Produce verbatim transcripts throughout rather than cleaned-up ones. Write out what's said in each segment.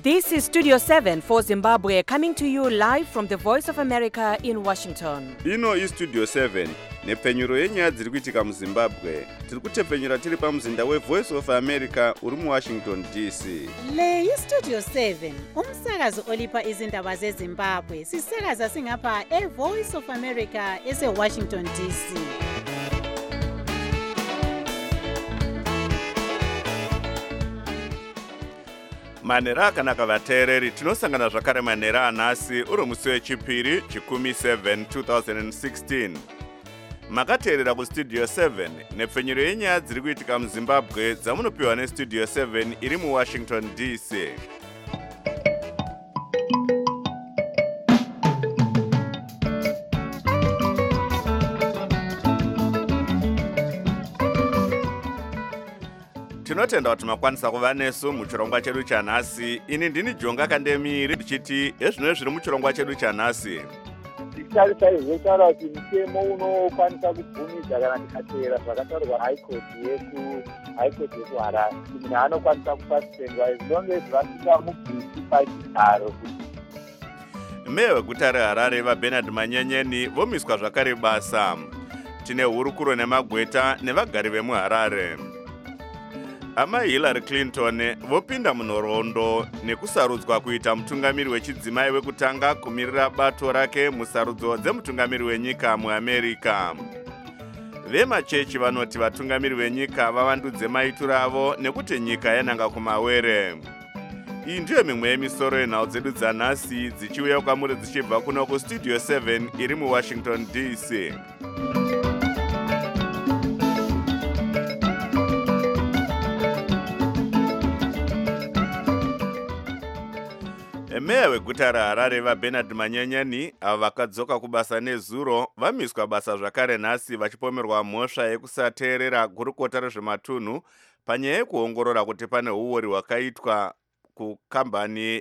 This is Studio seven for Zimbabwe, coming to you live from the Voice of America in Washington. Ino is Studio seven, nepfenyuro yenyaya dziri kuitika muZimbabwe. Tiri kutepfenyura tiri pamuzinda weVoice of America uri muWashington D C. Le iStudio seven, umsakazo olipa izindaba zeZimbabwe. Sisakaza singapha eVoice of America eseWashington D C. Manera akanaka vateereri, tinosangana zvakare manera anhasi uri musi wechipiri chikumi seven twenty sixteen. Makateerera kuStudio seven nepfenyuro yenyaya dziri kuitika muZimbabwe dzamunopiwa neStudio seven iri muWashington D C. Tinotenda kuti makwanisa kuva nesu muchirongwa chedu chanhasi. Ini ndini Jonga Kandemiri ndichiti ezvino zviri muchirongwa chedu chanhasi. Tichitarisa izvotaura kuti mutemo unokwanisa kubvumidza kana tikateera zvakataurwa High Court yeku High Court yekuHarare. Munhu anokwanisa kusaspendwa as long as vasingamubvisi pachigaro. Meya weguta reHarare vaBernard Manyenyeni vomiswa zvakare basa. Tine hurukuro nemagweta nevagari vemuHarare. Amai Hillary Clinton vopinda munhoroondo nekusarudzwa kuita mutungamiri wechidzimai wekutanga kumirira bato rake musarudzo dzemutungamiri wenyika muAmerica. Vemachechi vanoti vatungamiri venyika vavandudze maitiro avo nekuti nyika yananga kumawere. Iyi ndiyo mimwe yemisoro yenhau dzedu dzanhasi dzichiuya kwamuri dzichibva kuno kuStudio seven iri muWashington D C. Meya weguta reHarare vaBernard Manyenyeni avo vakadzoka kubasa nezuro vamiswa basa zvakare nhasi vachipomerwa mhosva yekusateerera gurukota rezvematunhu panyaya yekuongorora kuti pane uori hwakaitwa kukambani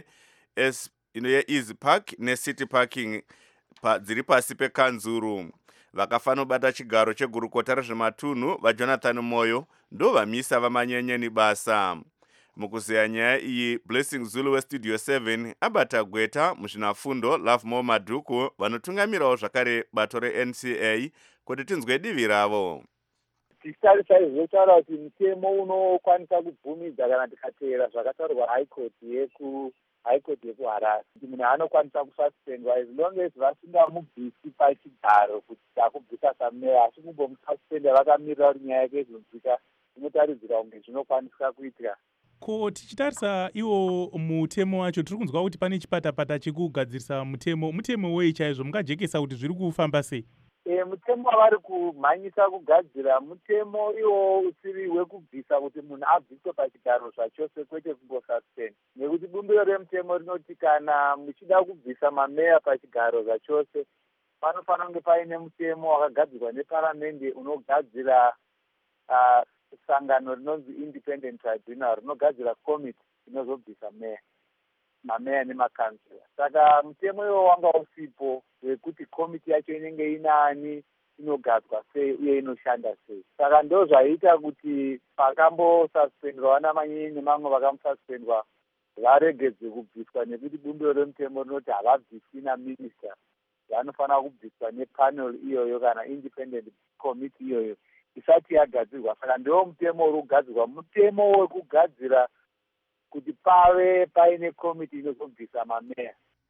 yeEasy Park neCity Parking dziri pasi pekanzuru. Vakafanobata chigaro chegurukota rezvematunhu vaJonathan Moyo ndo vamisa vaManyenyeni basa. Mukuzeya nyaya iyi, Blessing Zulu weStudio seven abata gweta muzvinafundo Lovemore Madhuku vanotungamirawo zvakare bato reN C A kuti tinzwe divi ravo. Tichitarisa izvotaura kuti mutemo unokwanisa kubvumidza kana tikateera zvakataurwa High Court yeku High Court yekuHarare. Kuti munhu anokwanisa kusaspendwa as long as vasingamubvisi pachigaro kuti akubvisa sameya, asi kumbomusaspenda vakamirira kuti nyaya yake izonzwika, inotaridzira kunge zvinokwanisa kuitika. Ko tichitarisa iwo mutemo wacho tiri kunzwa kuti pane chipatapata chekugadzirisa mutemo. Mutemo wei chaizvo, mungajekesa kuti zviri kufamba sei? E, mutemo wavari kumhanyisa kugadzira mutemo iwo usiri wekubvisa kuti munhu abviswe pachigaro zvachose kwete kungosuspend. Nekuti bumbiro remutemo rinoti kana muchida kubvisa mameya pachigaro zvachose panofanira kunge paine mutemo wakagadzirwa neparamende unogadzira uh, sangano rinonzi Independent Tribunal rinogadzira committee inozobvisa meya mameya nemakansela. Saka mutemo iwo wanga usipo wekuti committee yacho inenge inani, inogadzwa sei uye inoshanda sei. Saka ndo zvaita kuti pakambosuspendwa vana Manyenyeni nemamwe vakamususpendwa varegedze kubviswa, nekuti bumbiro remutemo rinoti havabvisi naminista, vanofanira kubviswa nepanel iyoyo kana independent committee iyoyo isati yagadzirwa. Saka ndiwo mutemo uri kugadzirwa, mutemo wekugadzira kuti pave paine komiti inozobvisa mameya.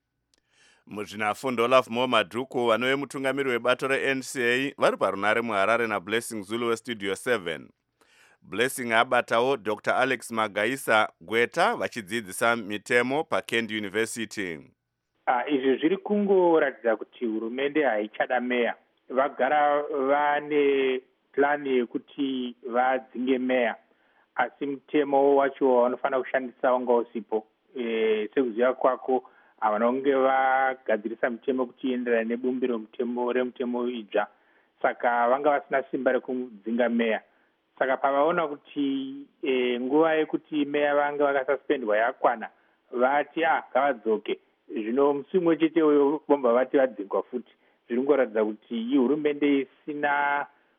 Muzvinafundo Lovemore Madhuku vanove mutungamiri webato reN C A vari parunare muHarare naBlessing Zulu weStudio seven. Blessing abatawo Doctor Alex Magaisa gweta vachidzidzisa mitemo paKent University. Ah, izvi zviri kungoratidza kuti hurumende haichada meya. Vagara vane plani yekuti vadzinge meya, asi mutemo wacho vanofanira kushandisa wanga usipo. E, sekuziva kwako vanonge vagadzirisa mutemo kuti ienderane nebumbiro mutemo remutemo idzva, saka vanga vasina simba rekudzinga meya. Saka pavaona kuti e, nguva yekuti meya vanga vakasuspendwa yakwana, vati ah ngavadzoke. Zvino musi umwe chete bomba vati vadzingwa futi. Zviri kungoratidza kuti hurumende isina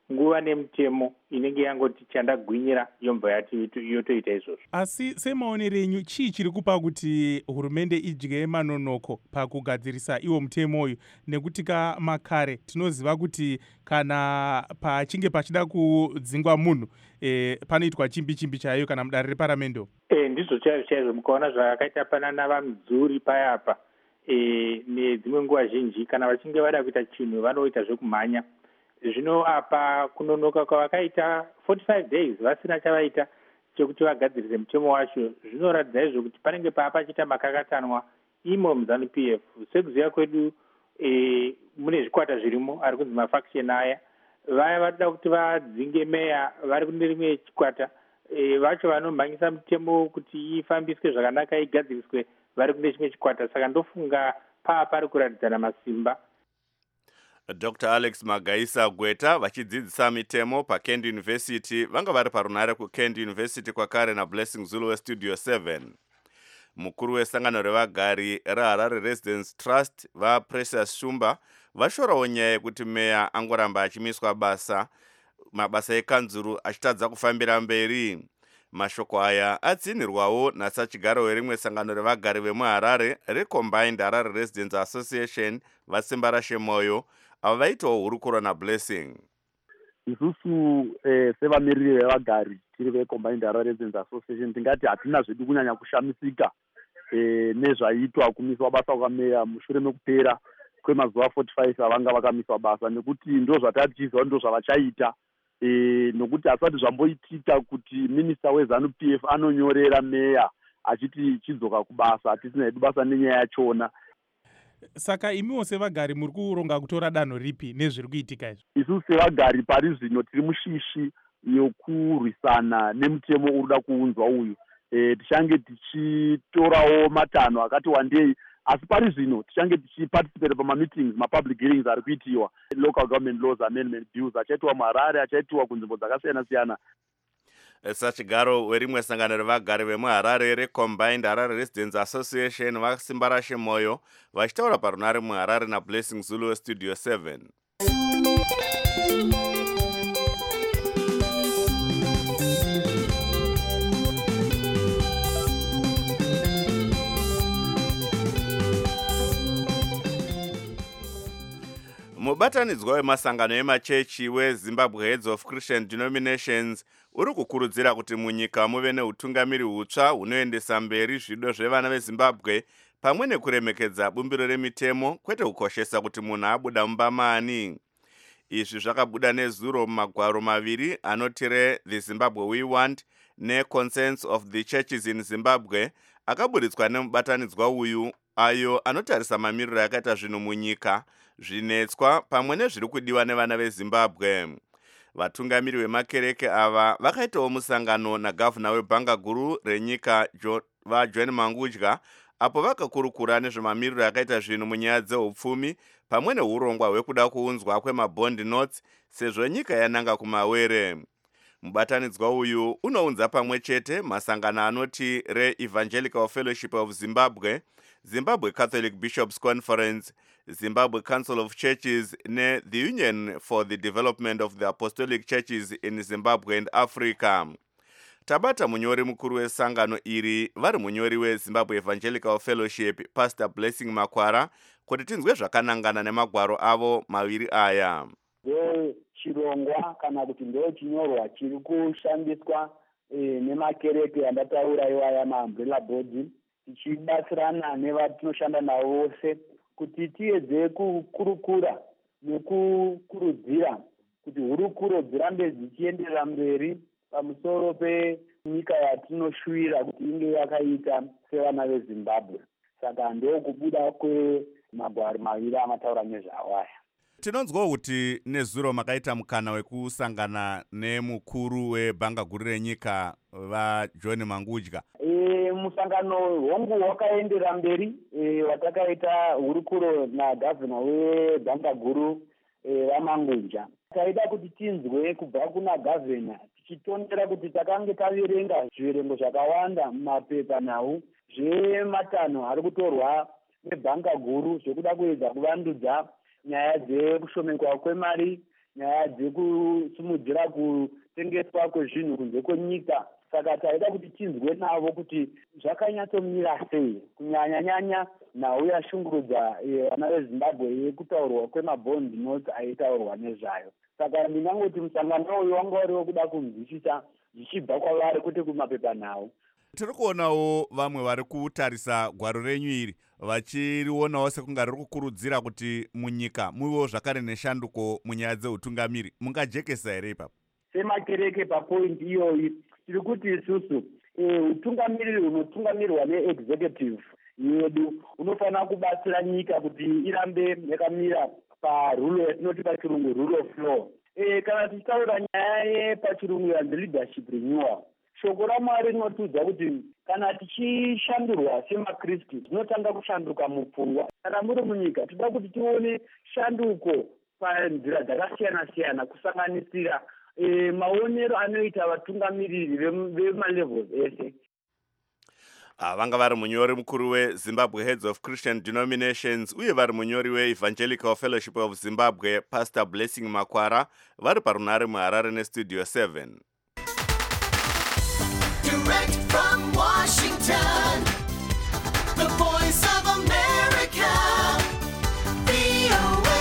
nguva nemutemo inenge yangoti chandagwinyira yobva yati yotoita izvozvo. Asi semaonero enyu chii chiri kupa kuti hurumende idye manonoko pakugadzirisa iwo mutemo uyu, nekuti kamakare tinoziva kuti kana pachinge pachida kudzingwa munhu e, panoitwa chimbi chimbi chaiyo kana mudare reparamendo? E, ndizvo chaizvo chaizvo mukaona zvakaita panana vamudzuri payapa. E, nedzimwe nguva zhinji kana vachinge vada kuita chinhu vanoita zvekumhanya. Zvino apa kunonoka kwavakaita forty-five days vasina chavaita chekuti vagadzirise mutemo wacho, zvinoratidza izvo kuti panenge paapachita makakatanwa imo muZANU P F. Sekuziva kwedu e, mune zvikwata zvirimo ari kunzi mafaction aya, vaya vanoda kuti vadzinge meya vari kune rimwe chikwata, e, vacho vanomhanyisa mutemo kuti ifambiswe zvakanaka igadziriswe vari kune chimwe chikwata. Saka ndofunga paa pari kuratidzana masimba. Doctor Alex Magaisa Gweta vachidzidzisa mitemo paKent University vanga vari parunare kuKent University kwakare naBlessing Zulu weStudio seven. Mukuru wesangano revagari reHarare Residence Trust vaPrecious Shumba vashorawo nyaya yekuti meya angoramba achimiswa basa, mabasa ekanzuru achitadza kufambira mberi. Mashoko aya adzinirwawo nasachigaro werimwe sangano revagari vemuHarare reCombined Harare Residents Association vaSimbara Shemoyo ava vaitawo hurukuro naBlessing. Isusu eh, sevamiriri vevagari tiri veCombined Harare Residents Association tingati hatina zvedu kunyanya kushamisika eh, nezvaitwa kumiswa basa kwameya mushure mekupera kwemazuva forty-five avanga vakamiswa basa, nekuti ndo zvatatichiziva ndo zvavachaita. E, nokuti asati zvamboitika kuti minista weZANU P F anonyorera meya achiti chidzoka kubasa, hatisina hedu basa nenyaya yachona. Saka imiwo sevagari muri kuronga kutora danho ripi nezviri kuitika izvi? Isusu sevagari pari zvino tiri mushishi yokurwisana nemutemo uri kuda kuunzwa uyu. E, tichange tichitorawo matanho akati wandei, asi pari zvino tichange tichiparticipate pamameetings, mapublic hearings ari kuitiwa, local government laws amendment bills achaitiwa muHarare, achaitiwa kunzvimbo dzakasiyana siyana. Sachigaro werimwe sangano revagari vemuHarare reCombined Harare Residents Association vaSimbara Shemoyo vachitaura parunare muHarare naBlessing Zulu weStudio seven. Mubatanidzwa wemasangano emachechi weZimbabwe Heads of Christian Denominations uri kukurudzira kuti munyika muve neutungamiri hutsva hunoendesa mberi zvido zvevana veZimbabwe pamwe nekuremekedza bumbiro remitemo, kwete kukoshesa kuti munhu abuda mumbamani. Izvi zvakabuda nezuro mumagwaro maviri anotire The Zimbabwe We Want neConcerns of the Churches in Zimbabwe akaburitswa nemubatanidzwa uyu, ayo anotarisa mamiriro akaita zvinhu munyika, zvinetswa pamwe nezviri kudiwa nevana veZimbabwe. Vatungamiri vemakereke ava vakaitawo musangano nagavhuna weBhanga Guru renyika vaJohn Mangudya, apo vakakurukura nezvemamiriro akaita zvinhu munyaya dzeupfumi pamwe neurongwa hwekuda kuunzwa kwemabond notes sezvo nyika yananga kumawere. Mubatanidzwa uyu unounza pamwe chete masangano anoti reEvangelical Fellowship of Zimbabwe, Zimbabwe Catholic Bishops Conference, Zimbabwe Council of Churches ne the Union for the Development of the Apostolic Churches in Zimbabwe and Africa. Tabata munyori mukuru wesangano iri vari munyori weZimbabwe Evangelical Fellowship Pastor Blessing Makwara kuti tinzwe zvakanangana nemagwaro avo maviri aya. Ndo chirongwa kana kuti ndo chinyorwa chiri kushandiswa e, nemakereke andataura iwaya maumbrella board, tichibatsirana nevatinoshanda navo vose kuti tiedze kukurukura nekukurudzira kuti hurukuro dzirambe dzichienderera mberi pamusoro penyika yatinoshuwira kuti inge yakaita sevana veZimbabwe. Saka ndokubuda kwemagwaro maviri amataura nezvawaya. Tinonzwa kuti nezuro makaita mukana wekusangana nemukuru weBhanga Guru renyika vaJohn Mangudya. E, musangano hongu wakaendera mberi e, watakaita hurukuro nagavhuna weBhanga Guru vaMangudya. E, taida kuti tinzwe kubva kuna gavhuna tichitondera kuti takange taverenga zviverengo zvakawanda mumapepa nhau zvematanho ari kutorwa neBhanga Guru zvekuda kuedza kuvandudza nyaya dzekushomekwa kwemari nyaya dzekusumudzira kutengeswa kwezvinhu kunze kwenyika. Saka taida kuti tinzwe navo kuti zvakanyatsomira sei, kunyanya-nyanya nhau yashungurudza vana vezimbabwe yekutaurwa kwemabond notes aitaurwa nezvayo. Saka ndinangoti musangano uyu wanga uriwo kuda kunzwisisa zvichibva kwavari kwete kumapepanhau. Tiri kuonawo vamwe vari kutarisa gwaro renyu iri vachirionawo sekunga riri kukurudzira kuti munyika muvewo zvakare neshanduko munyaya dzeutungamiri. Mungajekesa here ipapo? Semakereke papoindi iyoyi tiri kuti isusu utungamiriri hunotungamirwa neexecutive yedu unofanira kubatsira nyika kuti irambe yakamira parule yatinoti pachirungu rule of law. Kana tichitaura nyaya yepachirungu yanzi leadership renewal, shoko raMwari rinotudza kuti kana tichishandurwa semakristu tinotanga kushanduka mupfungwa. Kana muri munyika tinoda kuti tione shanduko panzira dzakasiyana-siyana kusanganisira E, maonero anoita vatungamiriri vemalevels ese. Vanga vari munyori mukuru weZimbabwe Heads of Christian Denominations uye vari munyori weEvangelical Fellowship of Zimbabwe Pastor Blessing Makwara vari parunare muHarare neStudio seven. Direct from Washington, the voice of America, V O A.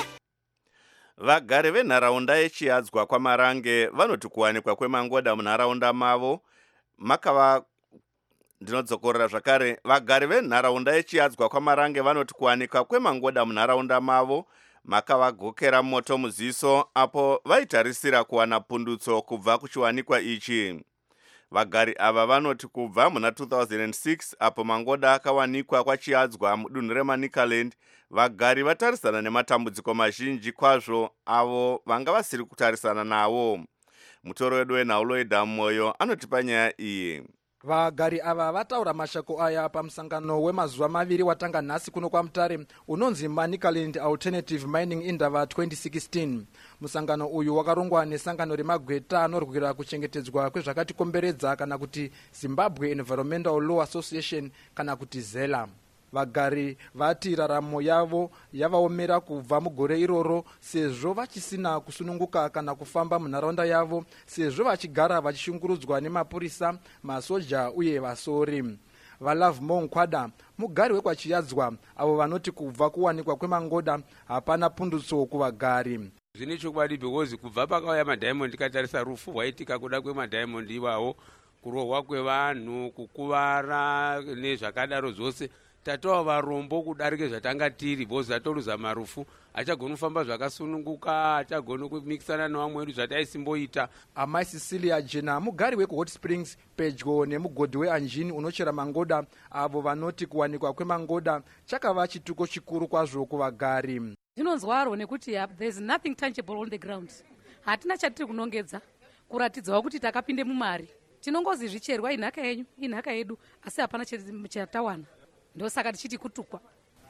Vagari venharaunda yechiadzwa kwaMarange vanoti kuwanikwa kwemangoda munharaunda mavo makava ndinodzokorera zvakare. Vagari venharaunda yechiadzwa kwaMarange vanoti kuwanikwa kwemangoda munharaunda mavo makavagokera moto muziso apo vaitarisira kuwana pundutso kubva kuchiwanikwa ichi. Vagari ava vanoti kubva muna two thousand six apo mangoda akawanikwa kwachiadzwa mudunhu reManicaland, vagari vatarisana nematambudziko mazhinji kwazvo avo vanga vasiri kutarisana nawo. Mutoro wedu wenhau Loida Moyo anotipa nyaya iyi. Vagari ava vataura mashako aya pamusangano wemazuva maviri watanga nhasi kuno kwaMutare unonzi Manicaland Alternative Mining Indaba twenty sixteen. Musangano uyu wakarongwa nesangano remagweta anorwira kuchengetedzwa kwezvakatikomberedza kana kuti Zimbabwe Environmental Law Association kana kuti ZELA. Vagari vati raramo yavo yavaomera kubva mugore iroro sezvo vachisina kusununguka kana kufamba munharaunda yavo, sezvo vachigara vachishungurudzwa nemapurisa, masoja uye vasori. Valove Monkwada, mugari wekwachiadzwa, avo vanoti kubva kuwanikwa kwemangoda hapana pundutso kuvagari. Zvine chokwadi because kubva pakauya madiamond katarisa rufu rwaitika kuda kwemadiamond iwawo, kurohwa kwevanhu, kukuvara nezvakadaro zvose, tatova varombo kudarike zvatanga tiri bozi atoruza marufu achagona kufamba zvakasununguka, achagona kumikisana nevamwe vedu zvataisimboita. Amai Cecilia Jena, mugari wekuHot Springs pedyo nemugodhi weAnjini unochera mangoda, avo vanoti kuwanikwa kwemangoda chakava chituko chikuru kwazvo kuvagari. Zvinonzwaro nekuti there is nothing tangible on the ground. Hatina chatiri kunongedza kuratidzawo kuti takapinde mumari. Tinongozi zvicherwa inhaka yenyu, inhaka yedu, asi hapana chatawana. Ndosaka tichiti kutukwa.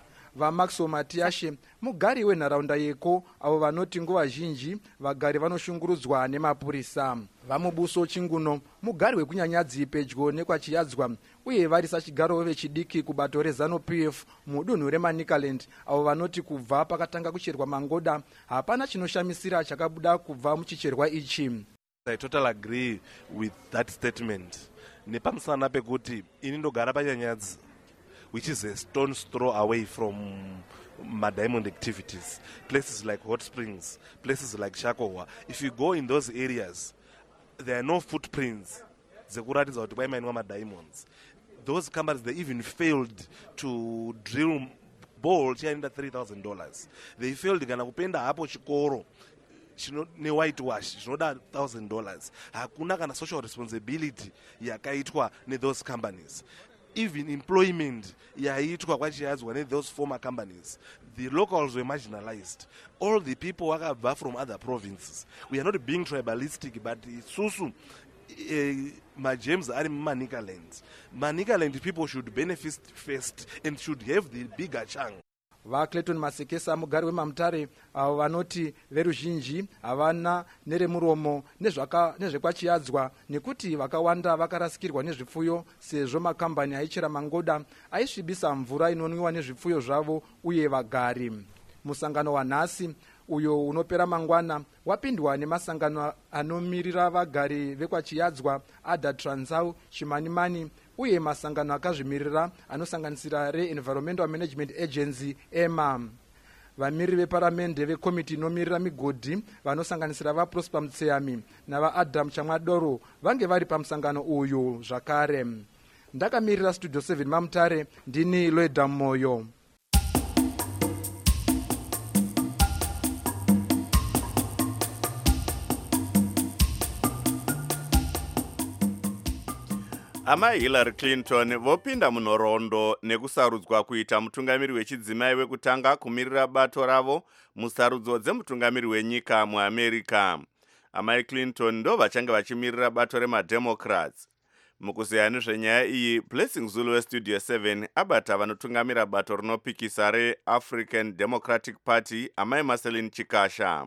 VaMaxo Matiashe, mugari wenharaunda yeko, avo vanoti nguva zhinji vagari vanoshungurudzwa nemapurisa. VaMubuso Chinguno, mugari wekunyanyadzi pedyo nekwachiadzwa, uye vari sachigaro vechidiki kubato reZanu P F mudunhu reManicaland, avo vanoti kubva pakatanga kucherwa mangoda hapana chinoshamisira chakabuda kubva muchicherwa ichi. I totally agree with that statement. Nepamusana pekuti ini ndogara panyanyadzi, which is a stone's throw away from my diamond activities. Places like Hot Springs, places like Shakowa. If you go in those areas, there are no footprints. Diamonds. Those companies, they even failed to drill balls here under three thousand dollars. They failed to kupenda hapo chikoro. Ne whitewash zvinoda one thousand dollars. Hakuna kana social responsibility yakaitwa ne those companies. Even employment yaitwa kwachiadzwa ne those former companies. The locals were marginalized. All the people wakabva from other provinces. We are not being tribalistic, but susu uh, my James are in Manicaland. Manicaland people should benefit first and should have the bigger chunk. VaClayton Masekesa, mugari weMamutare, avo vanoti veruzhinji havana neremuromo nezvekwachiadzwa nekuti vakawanda vakarasikirwa nezvipfuyo sezvo makambani aichera mangoda aisvibisa mvura inonwiwa nezvipfuyo zvavo uye vagari. Musangano wanhasi uyo unopera mangwana wapindwa nemasangano anomirira vagari vekwachiyadzwa Ada Transau, Chimanimani uye masangano akazvimirira anosanganisira re-Environmental Management Agency E M A. Vamiri veparamende vekomiti inomirira migodhi vanosanganisira vaProsper Mutseyami navaAdam Chamwadoro vange vari pamusangano uyu zvakare. Ndakamirira Studio seven Mamutare, ndini Loida Moyo. Ama Hillary Clinton vopinda munhoroondo nekusarudzwa kuita mutungamiri wechidzimai wekutanga kumirira bato ravo musarudzo dzemutungamiri wenyika muAmerica. Amai Clinton ndo vachange vachimirira bato remademocrats. Mukuzeya nezvenyaya iyi, Blessing Zulu weStudio seven abata vanotungamira bato rinopikisa reAfrican Democratic Party, Amai Marceline Chikasha.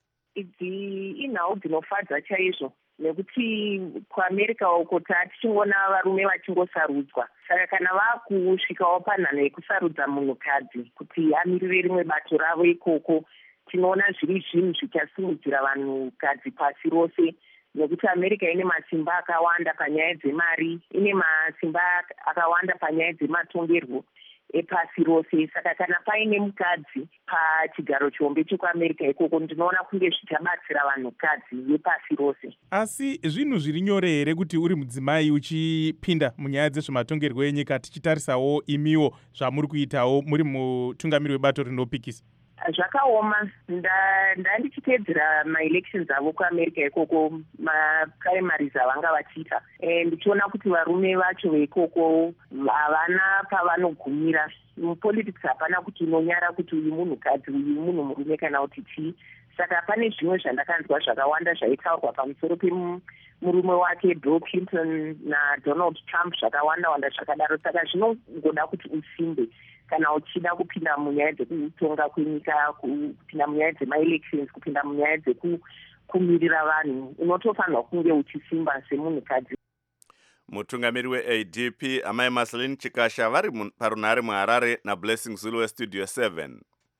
Idzi inhau dzinofadza chaizvo nekuti kuAmerica uko tichingona varume vachingosarudzwa. Saka kana vakusvikawo panhano yekusarudza munhukadzi kuti amirire rimwe bato ravo ikoko, tinoona zviri zvinhu zvichasimudzira vanhukadzi pasi rose, nekuti America ine masimba akawanda panyaya dzemari, ine masimba akawanda panyaya dzematongerwo epasi rose. Saka kana paine mukadzi pachigaro chihombe chekuAmerica ikoko, ndinoona kunge zvichabatsira vanhukadzi vepasi rose. Asi zvinhu zviri nyore here kuti uri mudzimai uchipinda munyaya dzezvematongerwo enyika, tichitarisawo imiwo zvamuri kuitawo muri mutungamiri webato rinopikisa? Zvakaoma. Ndandichitedzera maelections avo kuAmerica ikoko, maprimaries avanga vachiita, ndichiona kuti varume vacho veikoko havana pavanogumira. Mupolitics hapana kuti unonyara kuti uyu munhukadzi uyu munhu murume kana kuti chii. Saka pane zvimwe zvandakanzwa zvakawanda zvaitaurwa pamusoro pemurume wake Bill Clinton naDonald Trump, zvakawanda wanda zvakadaro. Saka zvinongoda kuti usimbe kana uchida kupinda munyaya dzekutonga kwenyika, kupinda munyaya dzemaelections, kupinda munyaya dzekumirira vanhu, unotofanirwa kunge uchisimba semunhukadzi. Mutungamiri we-A D P Amai Marceline Chikasha vari parunhare muHarare naBlessing Zulu weStudio seven.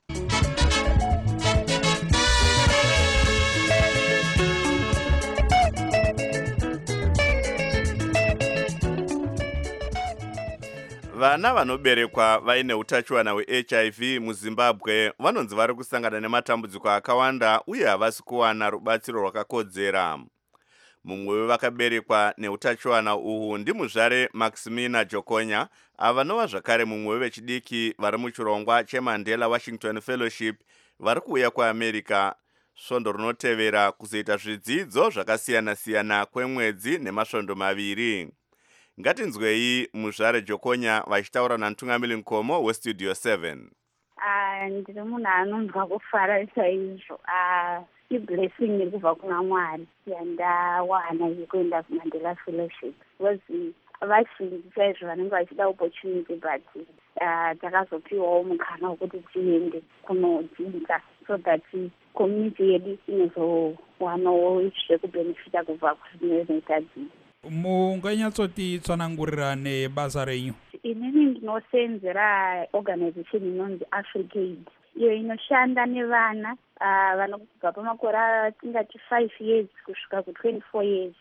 Vana vanoberekwa vaine utachiwana hweH I V muZimbabwe vanonzi vari kusangana nematambudziko akawanda uye havasi kuwana rubatsiro rwakakodzera. Mumwe wevakaberekwa neutachiwana uhu ndimuzvare Maximina Jokonya, avanova zvakare mumwe wevechidiki vari muchirongwa cheMandela Washington Fellowship vari kuuya kuAmerica svondo rinotevera kuzoita zvidzidzo zvakasiyana-siyana kwemwedzi nemasvondo maviri. Ngatinzwei muzvare Jokonya vachitaura namutungamiri Nkomo weStudio seven. Ah, ndiri munhu anonzwa kufara chaizvo. Ah, iblessing iri kubva kuna Mwari yandawana yekuenda kuMandela Fellowship. Because vazhinji chaizvo vanenge vachida opportunity but takazopiwawo mukana wekuti tiende kunodzidza so that community yedu inozowanawo zvekubenefita kubva kuzvinoita dzidza. Munganyatsoti tsanangurira nebasa renyu? Inini ndinosenzera organization inonzi Africaid. Iyo inoshanda nevana vanobva pamakore tingati five years kusvika ku-twenty-four years.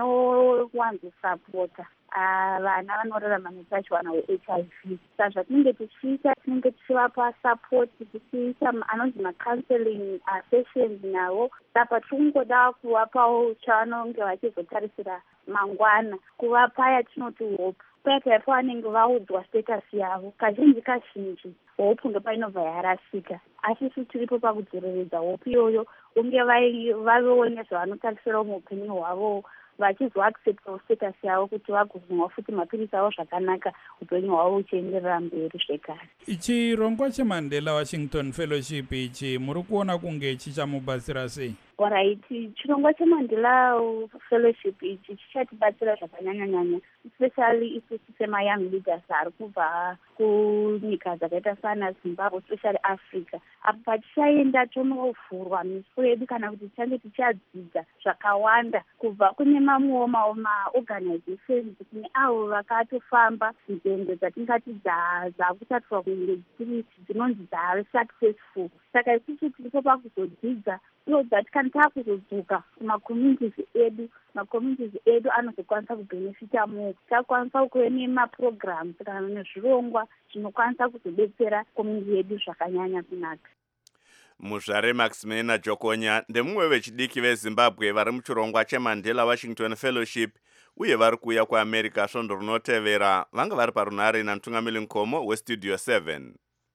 Inowanzosapota vana vanorarama neutachiwana hweH I V. Saka zvatinenge tichiita tinenge tichivapa support, tichiita anonzi macounseling sessions navo. Saka tikungoda kuvapawo chavanonge vachizotarisira mangwana, kuvapa yatinoti hope. Paya pavanenge vaudzwa status yavo, kazhinji kazhinji hope ndo painobva yarasika. Asi isu tiripo pakudzoreredza hope iyoyo, unge vavewo nezvavanotarisira muupenyu hwavo, vachizoacceptawo status yavo kuti vagozomwa futi mapirisi avo zvakanaka, upenyu hwavo uchienderera mberi zvekare. Chirongwa cheMandela Washington Fellowship ichi muri kuona kunge chichamubatsira sei? Alright, chirongwa cheMandela Fellowship ichi chichatibatsira zvakanyanya-nyanya, especially isu sema-young leaders ari kubva kunyika dzakaita sana Zimbabwe, especially Africa. Apa tichaenda tonovhurwa misoro yedu kana kuti tichange tichadzidza zvakawanda kubva kune mamwewo maorganizations, kune avo vakatofamba nzendo dzatingati dzakutaturwa kunge dzinonzi dzari successful. Saka isusu tiripo pakuzodzidza so that kana takuzodzoka kumacommunities edu, macommunities edu anozokwanisa kubenefita more. Takwanisa kuve nemaprograms kana nezvirongwa zvinokwanisa kuzodetsera community yedu zvakanyanya kunaka. Muzvare Maximena Jokonya ndemumwe vechidiki veZimbabwe vari muchirongwa cheMandela Washington Fellowship uye vari kuuya kuAmerica svondo rinotevera. Vanga vari parunhare namutungamiri Nkomo weStudio seven.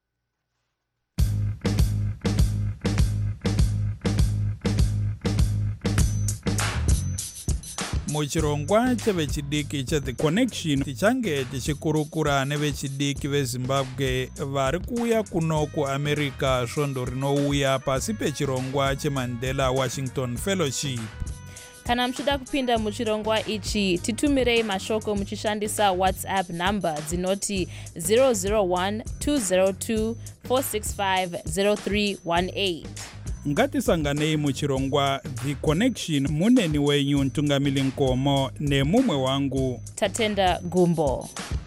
muchirongwa chevechidiki cheThe Connection tichange tichikurukura nevechidiki veZimbabwe vari kuuya kuno kuAmerica svondo rinouya pasi pechirongwa cheMandela Washington Fellowship. Kana muchida kupinda muchirongwa ichi, titumirei mashoko muchishandisa WhatsApp number dzinoti zero zero one two zero two four six five zero three one eight. Ngatisanganei muchirongwa The Connection, muneni wenyu Ntungamili Nkomo nemumwe wangu Tatenda Gumbo.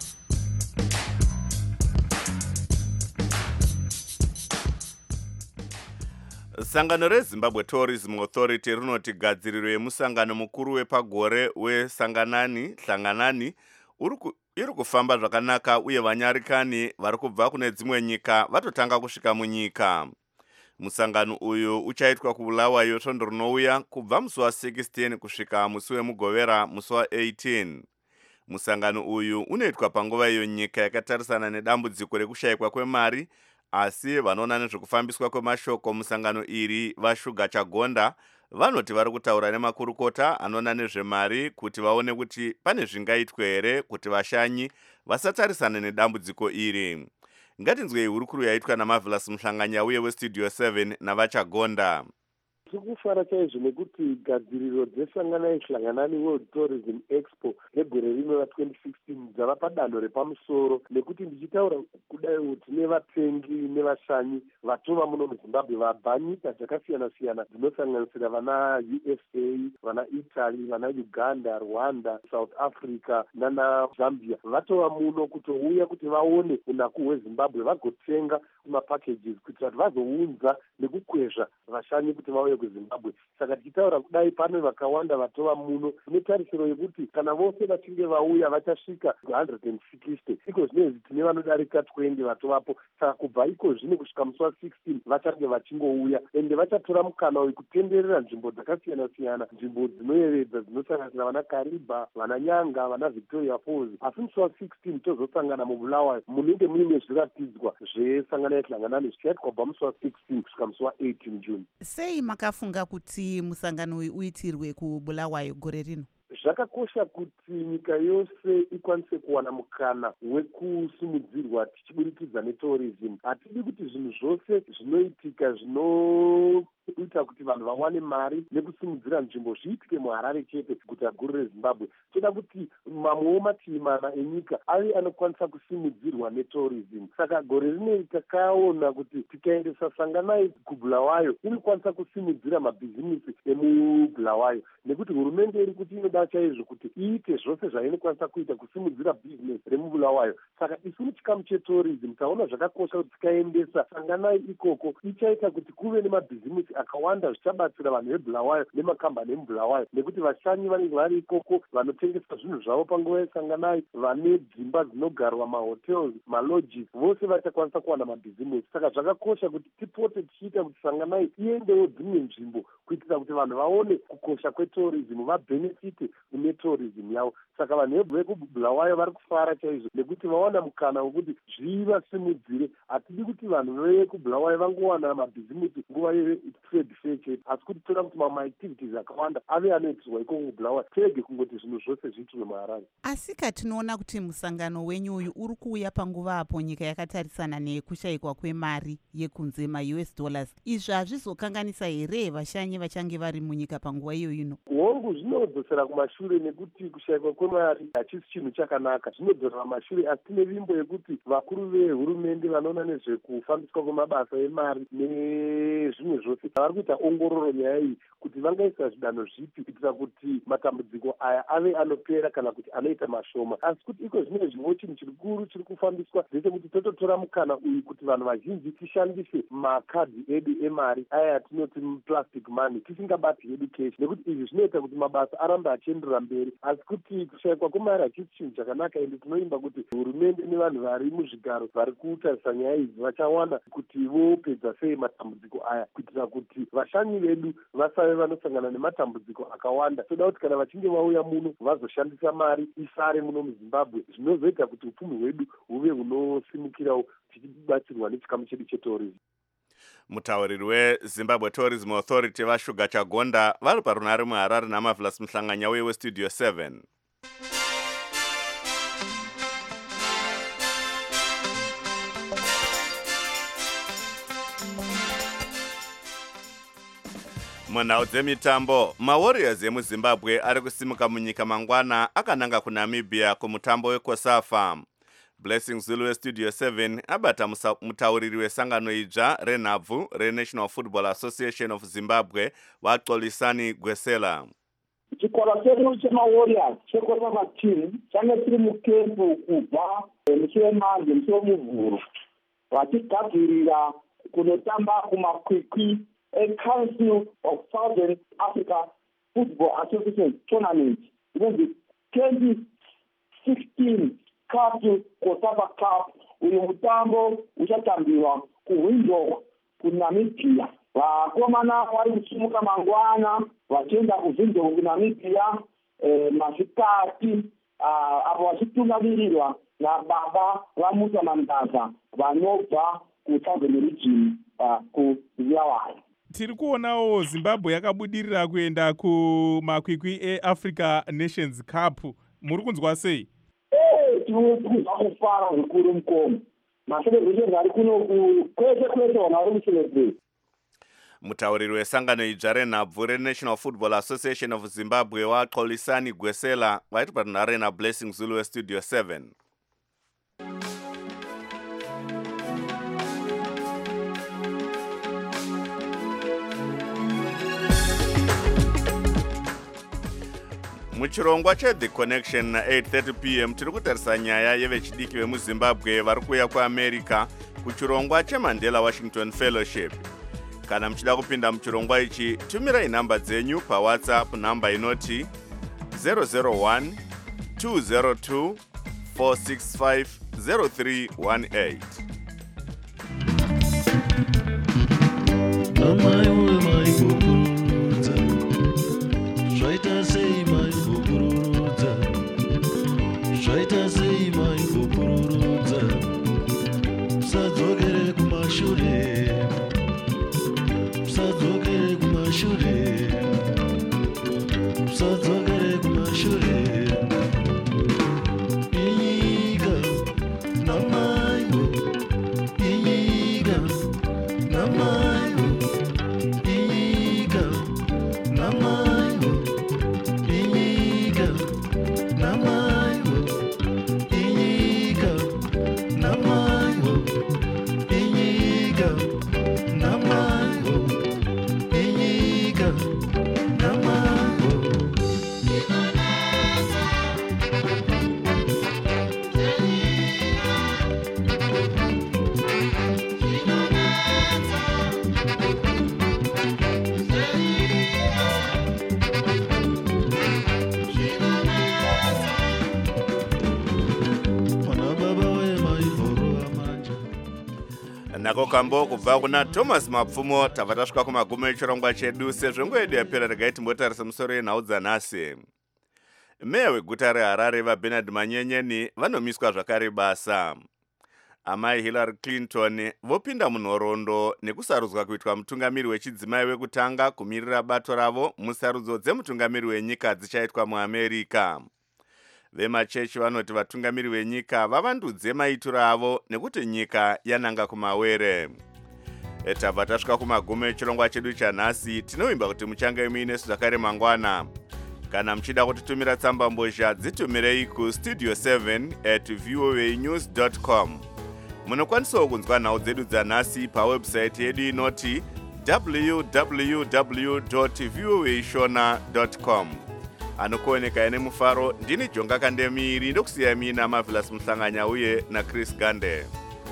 Sangano reZimbabwe Tourism Authority rinoti gadziriro yemusangano mukuru wepagore wesanganani hlanganani iri kufamba zvakanaka uye vanyarikani vari kubva kune dzimwe nyika vatotanga kusvika munyika. Musangano uyu uchaitwa kuBulawayo svondo rinouya kubva musi wa16 kusvika musi wemugovera musi wa18. Musangano uyu unoitwa panguva iyo nyika yakatarisana nedambudziko rekushayikwa kwemari, asi vanoona nezvekufambiswa kwemashoko musangano iri vaShuga Chagonda vanoti vari kutaura nemakurukota anoona nezvemari kuti vaone kuti pane zvingaitwe here kuti vashanyi vasatarisana nedambudziko iri. Ngatinzwei hurukuru yaitwa naMarvelous Mhlanganya uye weStudio seven navaChagonda. Tikufara chaizvo nekuti gadziriro dzesanganai hlanganani World Tourism Expo negore rino ra twenty sixteen dzava padanho repamusoro, nekuti ndichitaura kudai tine vatengi nevashanyi vatova muno muZimbabwe vabva nyika dzakasiyana-siyana dzinosanganisira vana U S A, vana Italy, vana Uganda, Rwanda, South Africa nana Zambia vatova muno kutouya kuti vaone unaku hweZimbabwe vagotenga mapackages kuitira kuti vazounza nekukwezva vashanyi kuti vauye kuZimbabwe. Saka tichitaura kudai pane vakawanda vatova muno, netarisiro yekuti kana vose vachinge vauya vachasvika one hundred sixty. Iko zvinezvi tine vanodarika twenty vatovapo. Saka kubva iko zvino kusvika musi wa16 vachange vachingouya ende vachatora mukana uyu kutenderera nzvimbo dzakasiyana-siyana, nzvimbo dzinoyevedza dzinosanganisira vana Kariba, vana Nyanga, vana Victoria Falls. Asi musi wa16 tozosangana muBulawayo munenge muine zviratidzwa zvesanganai hlanganani zvichaitwa kubva musi wa16 kusvika musi wa18 June. Sei makafunga kuti musangano uyu uitirwe kuBulawayo gore rino? Zvakakosha kuti nyika yose ikwanise kuwana mukana wekusimudzirwa tichiburikidza netourism. Hatidi kuti zvinhu zvose zvinoitika zvinoita kuti vanhu vawane mari nekusimudzira nzvimbo zviitike muHarare chete, guta guru reZimbabwe. Toda kuti mamwewo mativi mana enyika ave anokwanisa kusimudzirwa netourism. Saka gore rino takaona kuti tikaendesa sanganai kuBulawayo inokwanisa kusimudzira mabhizimusi emuBulawayo, nekuti hurumende iri kuti inoda chaizvo kuti iite zvose zvainokwanisa kuita kusimudzira bhizinesi remuBulawayo. Saka isu muchikamu chetourism taona zvakakosha kuti tikaendesa sanganai ikoko ichaita kuti kuve nemabhizimusi akawanda zvichabatsira vanhu veBulawayo nemakambani emuBulawayo, nekuti vashanyi vanenge vari ikoko vanotengesa zvinhu zvavo panguva yesanganai, vane dzimba dzinogarwa, mahotels, malodges, vose vachakwanisa kuwana mabhizimusi. Saka zvakakosha kuti tipote tichiita kuti sanganai iendewo dzimwe nzvimbo kuitira kuti vanhu vaone kukosha kwetourism, vabhenefite mune tourism yavo. Saka vanhu vekuBulawayo vari kufara chaizvo nekuti vawana mukana wekuti zvivasimudzire. Hatidi kuti vanhu vekuBulawayo vangowana mabhizimusi nguva yetrade fair chete, asi kuti toda kuti mamwe activities akawanda ave anoitirwa ikoko kuBulawayo, kurege kungoti zvinhu zvose zviitirwe muHarare. Asika tinoona kuti musangano wenyu uyu uri kuuya panguva apo nyika yakatarisana nekushayikwa kwemari yekunze ma U S dollars. Izvi hazvizokanganisa here vashanyi vachange vari munyika panguva iyo ino? hongu zvinodzosera kumashure nekuti kushayikwa kwemari hachisi chinhu chakanaka, zvinodzosera kumashure. Asi tine vimbo yekuti vakuru vehurumende vanoona nezvekufambiswa kwemabasa emari nezvimwe zvose vari kuita ongororo nyaya iyi kuti vangaisa zvidanho zvipi kuitira kuti matambudziko aya ave anopera kana kuti anoita mashoma. Asi kuti iko zvine zvimwe chinhu chirikuru chiri kufambiswa ndechekuti tototora mukana uyu kuti vanhu vazhinji tishandise makadhi edu emari aya atinoti plastic money tisingabati hedu cash, nekuti izvi zvinoita kuti mabasa arambe achienderera mberi. Asi kuti kushayikwa kwemari hachisi chinhu chakanaka, ende tinoimba kuti hurumende nevanhu vari muzvigaro vari kutarisa nyaya idzi vachawana kuti vopedza sei matambudziko aya kuitira kuti vashanyi vedu vasave vanosangana nematambudziko akawanda. Toda kuti kana vachinge vauya muno vazoshandisa mari isare muno muZimbabwe, zvinozoita kuti upfumi hwedu huve hunosimukirawo tichibatsirwa nechikamu chedu chetourism. Mutauriri weZimbabwe Tourism Authority vaShuga Chagonda vari parunare muHarare naMavlas Muhlanganya weStudio seven. Munhau dzemitambo, maWarriors emuZimbabwe ari kusimuka munyika mangwana akananga kuNamibia kumutambo weKosafa. Blessing Zulu weStudio seven abata mutauriri wesangano idzva renhabvu reNational Football Association of Zimbabwe vaXolisani Gwesela. Chikora chedu chemaWarriors cheKosafa team change tiri mukempu kubva musi wemanje musi wemuvhuro vachigadzirira kunotamba kumakwikwi eCouncil of Southern Africa Football Association Tournament inonzi twenty sixteen Cup Kosafa Cup. Uyu mutambo uchatambiwa kuWindhoek kuNamibia. Vakomana vari kusimuka mangwana vachienda kuWindhoek kuNamibia eh, masikati uh, apo vachitungamirirwa nababa vaMusa Mandaza vanobva kuSouthern Region uh, kuZimbabwe. Tiri kuonawo Zimbabwe yakabudirira kuenda kumakwikwi eAfrica Nations Cup. Muri kunzwa sei? Tinokuza kufara zvikuru mukomo. Maselebration ari kuno kwese kwese vanhu vari kucelebrate. Mutauriri wesangano idzva renhabvu reNational Football Association of Zimbabwe vaXolisani Gwesela vaiti parunare naBlessing Zulu weStudio seven. Muchirongwa cheThe Connection na eight thirty p m tiri kutarisa nyaya yevechidiki vemuZimbabwe vari kuuya kuAmerica kuchirongwa cheMandela Washington Fellowship. Kana muchida kupinda muchirongwa ichi, tumirai nhamba dzenyu paWhatsApp namba inoti zero zero one two zero two four six five zero three one eight. Nako kambo kubva kuna Thomas Mapfumo tabva tasvika kumagumo echirongwa chedu. Sezvo nguva yedu yapera, regai timbotarisa musoro yenhau dzanhasi. Meya weguta reHarare vaBernard Manyenyeni vanomiswa zvakare basa. Amai Hillary Clinton vopinda munhoroondo nekusarudzwa kuitwa mutungamiri wechidzimai wekutanga kumirira bato ravo musarudzo dzemutungamiri wenyika dzichaitwa muAmerica. Vemachechi vanoti vatungamiri venyika vavandudze maitiro avo nekuti nyika yananga kumawere. tabva tasvika kumagumo echirongwa chedu chanhasi. Tinovimba kuti muchange muinesu zvakare mangwana. Kana muchida kutitumira tsamba mbozha dzitumirei kustudio seven at voa news dot com. Munokwanisawo kunzwa nhau dzedu dzanhasi pawebsite yedu inoti w w w dot voa shona dot com. Anokuoneka ine mufaro ndini Jonga Kandemiri ndokusiya mina Marvelous Mhlanganya uye na Chris Gande.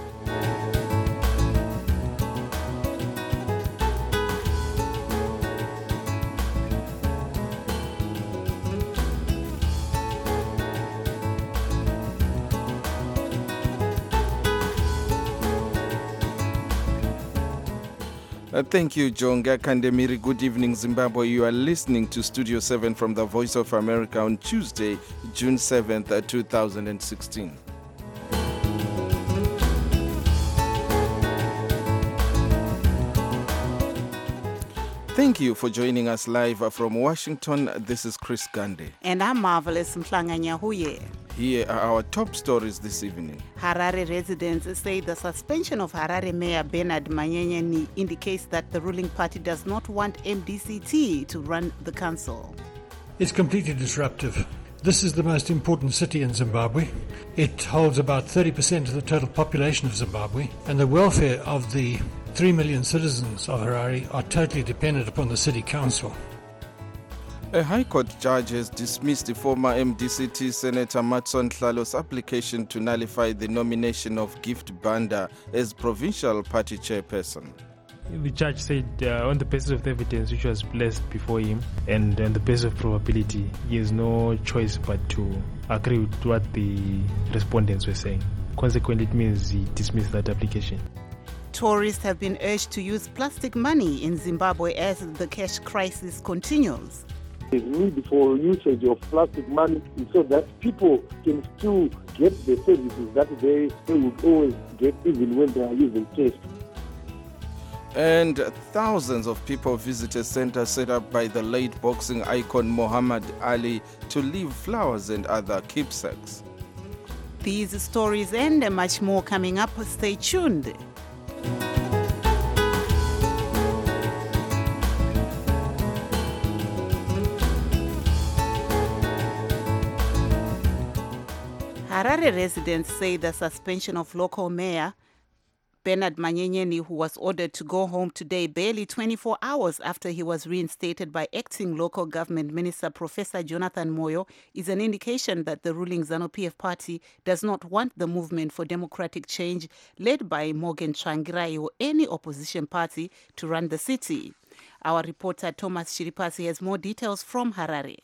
Uh, thank you, Jonga Kandemiri. Good evening, Zimbabwe. You are listening to Studio seven from the Voice of America on Tuesday, June seventh, two thousand sixteen. Thank you for joining us live from Washington. This is Chris Gande. And I'm Marvelous Mhlanganya Huye. Here are our top stories this evening. Harare residents say the suspension of Harare Mayor Bernard Manyenyeni indicates that the ruling party does not want M D C T to run the council. It's completely disruptive. This is the most important city in Zimbabwe. It holds about thirty percent of the total population of Zimbabwe, and the welfare of the three million citizens of Harare are totally dependent upon the city council. A High Court judge has dismissed the former M D C T Senator Matson Hlalo's application to nullify the nomination of Gift Banda as provincial party chairperson. The judge said uh, on the basis of the evidence which was placed before him and on the basis of probability, he has no choice but to agree with what the respondents were saying. Consequently, it means he dismissed that application. Tourists have been urged to use plastic money in Zimbabwe as the cash crisis continues. There's need for usage of plastic money so that people can still get the services that they, they would always get even when they are using cash. And thousands of people visit a center set up by the late boxing icon Muhammad Ali to leave flowers and other keepsakes. These stories and much more coming up. Stay tuned. Harare residents say the suspension of local mayor Bernard Manyenyeni, who was ordered to go home today barely twenty-four hours after he was reinstated by acting local government minister Professor Jonathan Moyo, is an indication that the ruling ZANU-P F party does not want the movement for democratic change led by Morgan Tsvangirai or any opposition party to run the city. Our reporter Thomas Shiripasi has more details from Harare.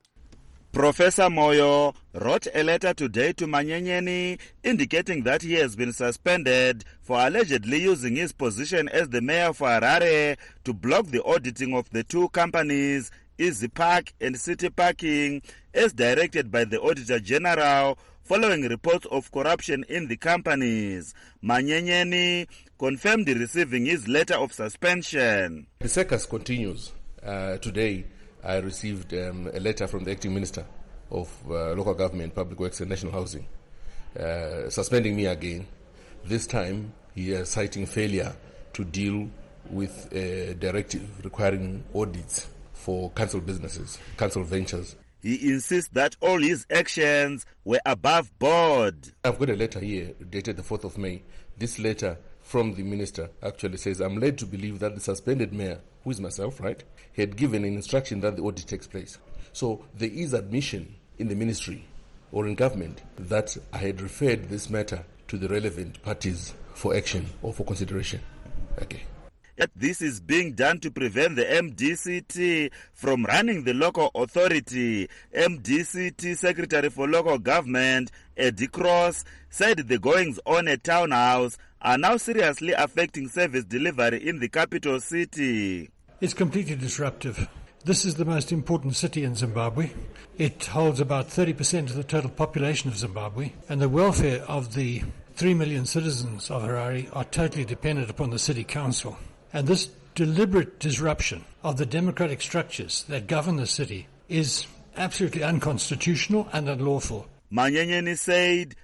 Professor Moyo wrote a letter today to Manyenyeni indicating that he has been suspended for allegedly using his position as the mayor for Harare to block the auditing of the two companies, Easy Park and City Parking, as directed by the Auditor General following reports of corruption in the companies. Manyenyeni confirmed receiving his letter of suspension. The circus continues. Uh, today, I received um, a letter from the acting minister of uh, local government, public works and national housing, uh, suspending me again. This time, he is citing failure to deal with a directive requiring audits for council businesses, council ventures. He insists that all his actions were above board. I've got a letter here dated the fourth of May. This letter from the minister actually says, I'm led to believe that the suspended mayor, who is myself, right, he had given an instruction that the audit takes place. So there is admission in the ministry or in government that I had referred this matter to the relevant parties for action or for consideration. Okay. Yet this is being done to prevent the M D C T from running the local authority. M D C T Secretary for Local Government, Eddie Cross, said the goings-on at Townhouse are now seriously affecting service delivery in the capital city. It's completely disruptive. This is the most important city in Zimbabwe. It holds about thirty percent of the total population of Zimbabwe, and the welfare of the three million citizens of Harare are totally dependent upon the city council. And this deliberate disruption of the democratic structures that govern the city is absolutely unconstitutional and unlawful. Manyenyeni said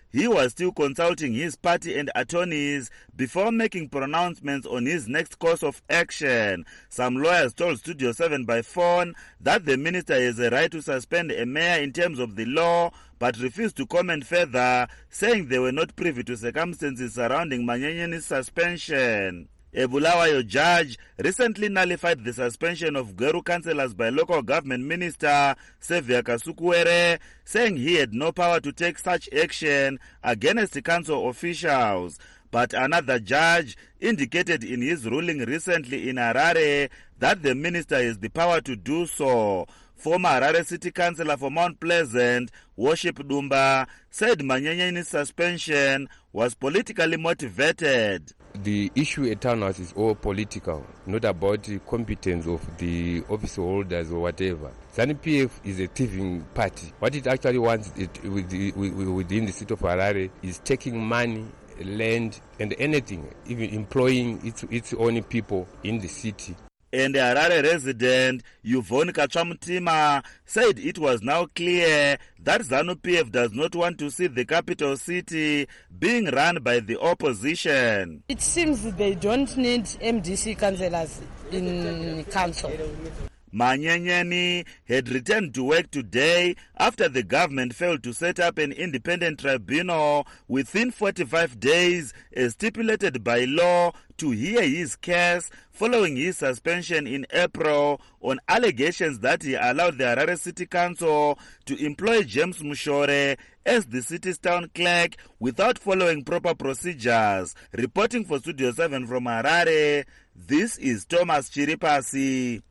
he was still consulting his party and attorneys before making pronouncements on his next course of action. Some lawyers told Studio seven by phone that the minister has a right to suspend a mayor in terms of the law, but refused to comment further, saying they were not privy to circumstances surrounding Manyenyeni's suspension. A Bulawayo judge recently nullified the suspension of Gweru councillors by local government minister Sevia Kasukuwere, saying he had no power to take such action against the council officials. But another judge indicated in his ruling recently in Harare that the minister has the power to do so. Former Harare City Councillor for Mount Pleasant, Worship Dumba, said Manyenyeni's suspension was politically motivated. The issue at Townhouse is all political, not about the competence of the office holders or whatever. ZANU-P F is a thieving party. What it actually wants it, with the, within the city of Harare is taking money, land, and anything, even employing its, its own people in the city. And the Harare resident, Yvonne Kachwamutima, said it was now clear that ZANU-P F does not want to see the capital city being run by the opposition. It seems they don't need M D C councillors in council. Manyenyeni had returned to work today after the government failed to set up an independent tribunal within forty-five days as stipulated by law to hear his case following his suspension in April on allegations that he allowed the Harare City Council to employ James Mushore as the city's town clerk without following proper procedures. Reporting for Studio seven from Harare, this is Thomas Chiripasi.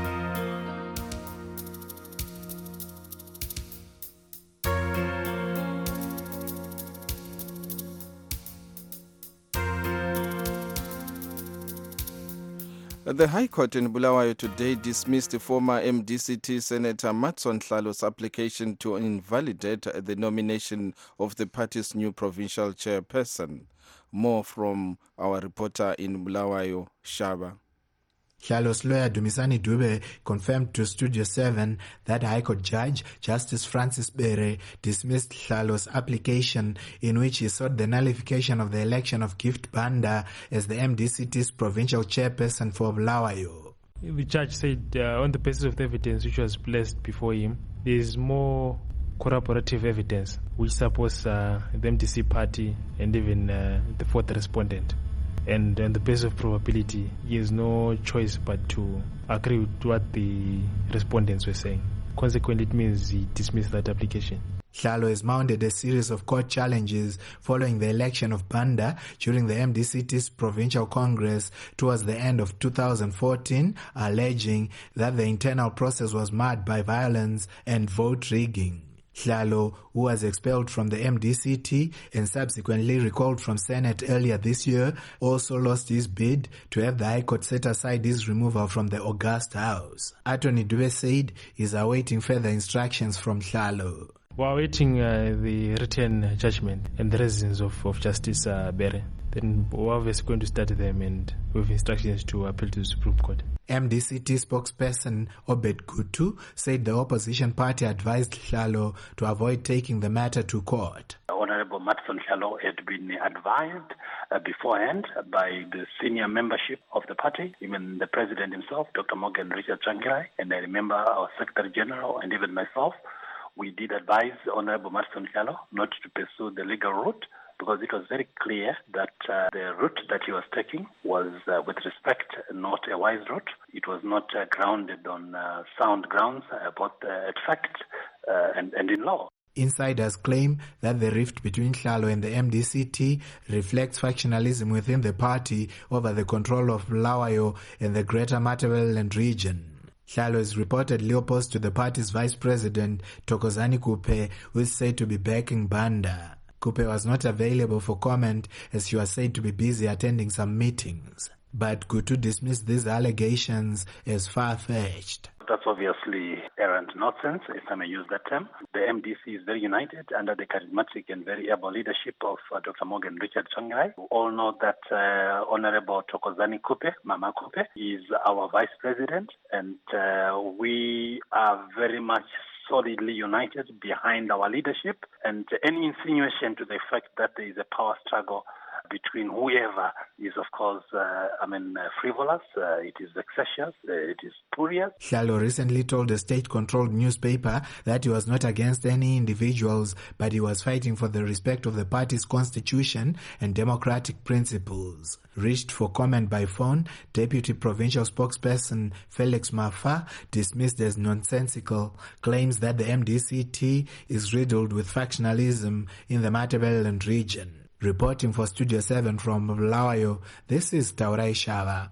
The High Court in Bulawayo today dismissed the former M D C T Senator Matson Hlalo's application to invalidate the nomination of the party's new provincial chairperson. More from our reporter in Bulawayo, Shaba. Hlalo's lawyer Dumisani Dube confirmed to Studio seven that High Court Judge Justice Francis Bere dismissed Hlalo's application in which he sought the nullification of the election of Gift Banda as the M D C T's provincial chairperson for Bulawayo. The judge said uh, on the basis of the evidence which was placed before him, there is more corroborative evidence which supports uh, the M D C party and even uh, the fourth respondent. And on the basis of probability, he has no choice but to agree with what the respondents were saying. Consequently, it means he dismissed that application. Hlalo has mounted a series of court challenges following the election of Banda during the M D C T's Provincial Congress towards the end of two thousand fourteen, alleging that the internal process was marred by violence and vote rigging. Hlalo, who was expelled from the M D C T and subsequently recalled from Senate earlier this year, also lost his bid to have the High Court set aside his removal from the August House. Attorney Dube said he's awaiting further instructions from Hlalo. We're awaiting uh, the written judgment and the reasons of, of Justice uh, Bere. Then we're obviously going to study them and we have instructions to appeal to the Supreme Court. M D C T spokesperson Obed Gutu said the opposition party advised Hlalo to avoid taking the matter to court. Honorable Matson Hlalo had been advised uh, beforehand by the senior membership of the party, even the president himself, Doctor Morgan Richard Changirai, and I remember our Secretary General and even myself. We did advise Honorable Matson Hlalo not to pursue the legal route, because it was very clear that uh, the route that he was taking was, uh, with respect, not a wise route. It was not uh, grounded on uh, sound grounds, uh, both uh, at fact uh, and, and in law. Insiders claim that the rift between Hlalo and the M D C T reflects factionalism within the party over the control of Bulawayo and the Greater Matabeleland region. Hlalo is reportedly opposed to the party's vice president, Thokozani Kupe, who is said to be backing Banda. Kupe was not available for comment as she was said to be busy attending some meetings. But Gutu dismissed these allegations as far-fetched. That's obviously errant nonsense, if I may use that term. The M D C is very united under the charismatic and very able leadership of uh, Doctor Morgan Richard Changirai. We all know that uh, Honorable Thokozani Kupe, Mama Kupe, is our vice president, and uh, we are very much solidly united behind our leadership, and any insinuation to the effect that there is a power struggle between whoever is, of course, uh, I mean, uh, frivolous, uh, it is vexatious, uh, it is spurious. Hlalo recently told a state-controlled newspaper that he was not against any individuals, but he was fighting for the respect of the party's constitution and democratic principles. Reached for comment by phone, Deputy Provincial Spokesperson Felix Mafa dismissed as nonsensical claims that the M D C T is riddled with factionalism in the Matabeleland region. Reporting for Studio seven from Bulawayo, this is Taurai Shava.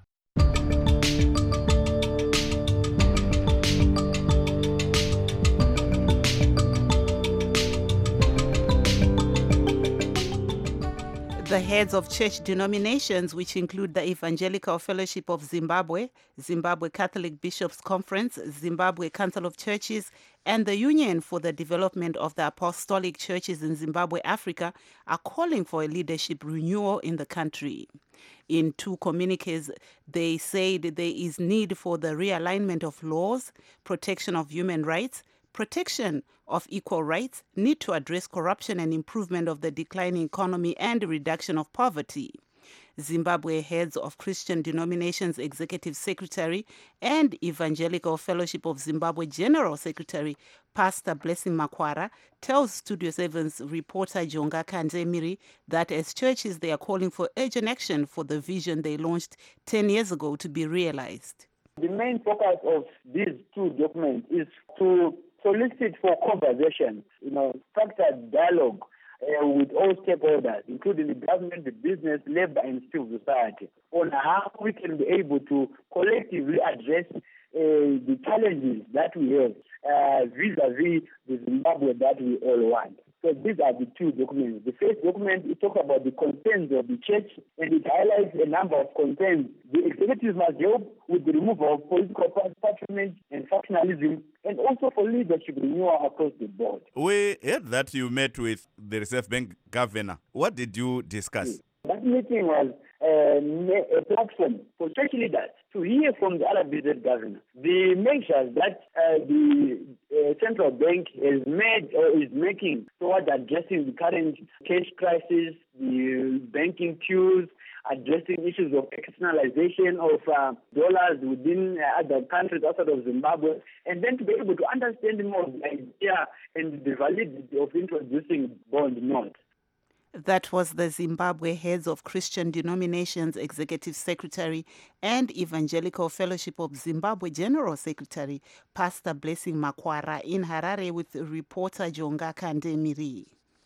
The heads of church denominations, which include the Evangelical Fellowship of Zimbabwe, Zimbabwe Catholic Bishops' Conference, Zimbabwe Council of Churches, and the Union for the Development of the Apostolic Churches in Zimbabwe, Africa, are calling for a leadership renewal in the country. In two communiques, they said there is need for the realignment of laws, protection of human rights, protection of equal rights, need to address corruption and improvement of the declining economy and reduction of poverty. Zimbabwe Heads of Christian Denominations Executive Secretary and Evangelical Fellowship of Zimbabwe General Secretary, Pastor Blessing Makwara, tells Studio seven's reporter Jonga Kandemiri that as churches they are calling for urgent action for the vision they launched ten years ago to be realized. The main focus of these two documents is to solicit for conversation, you know, structured dialogue uh, with all stakeholders, including the government, the business, labor, and civil society, on how we can be able to collectively address uh, the challenges that we have uh, vis-a-vis the Zimbabwe that we all want. So these are the two documents. The first document, it talks about the concerns of the church, and it highlights a number of concerns. The executive must help with the removal of political patronage and factionalism, and also for leadership renewal across the board. We heard that you met with the Reserve Bank governor. What did you discuss? That meeting was uh, a platform for church leaders to hear from the R B Z governor the measures that uh, the uh, central bank has made or is making towards addressing the current cash crisis, the banking queues, addressing issues of externalization of uh, dollars within uh, other countries outside of Zimbabwe, and then to be able to understand more the idea and the validity of introducing bond notes. That was the Zimbabwe Heads of Christian Denominations Executive Secretary and Evangelical Fellowship of Zimbabwe General Secretary, Pastor Blessing Makwara, in Harare with reporter Jonga Kandemiri.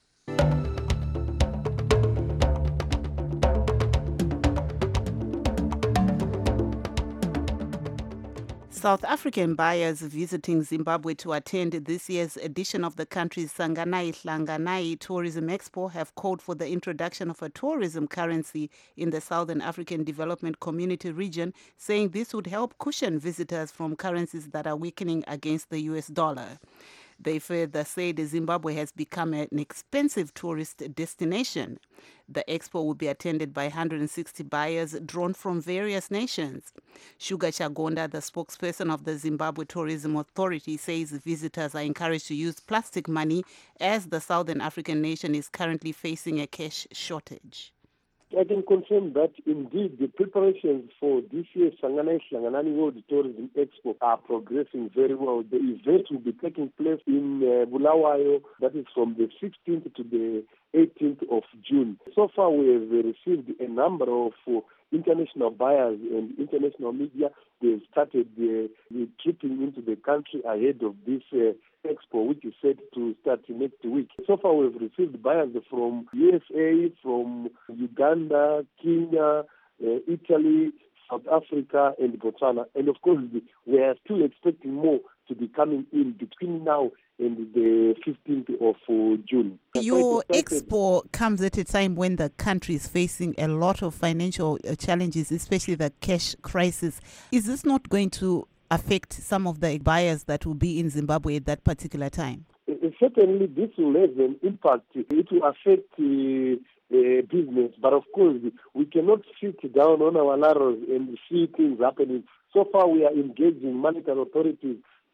South African buyers visiting Zimbabwe to attend this year's edition of the country's Sanganai Hlanganai Tourism Expo have called for the introduction of a tourism currency in the Southern African Development Community region, saying this would help cushion visitors from currencies that are weakening against the U S dollar. They further said Zimbabwe has become an expensive tourist destination. The expo will be attended by one hundred sixty buyers drawn from various nations. Sugar Chagonda, the spokesperson of the Zimbabwe Tourism Authority, says visitors are encouraged to use plastic money as the Southern African nation is currently facing a cash shortage. I can confirm that indeed the preparations for this year's Sanganai Hlanganani World Tourism Expo are progressing very well. The event will be taking place in uh, Bulawayo, that is from the sixteenth to the eighteenth of June. So far we have received a number of uh, international buyers and international media. They've started uh, the tripping into the country ahead of this uh, expo, which is set to start next week. So far we've received buyers from U S A, from Uganda, Kenya, uh, Italy, South Africa, and Botswana. And of course, we are still expecting more to be coming in between now and the fifteenth of uh, June. Your expo comes at a time when the country is facing a lot of financial uh, challenges, especially the cash crisis. Is this not going to affect some of the buyers that will be in Zimbabwe at that particular time? Uh, certainly, this will have an impact. It will affect uh, uh, business, but of course, we cannot sit down on our laurels and see things happening. So far, we are engaging monetary authorities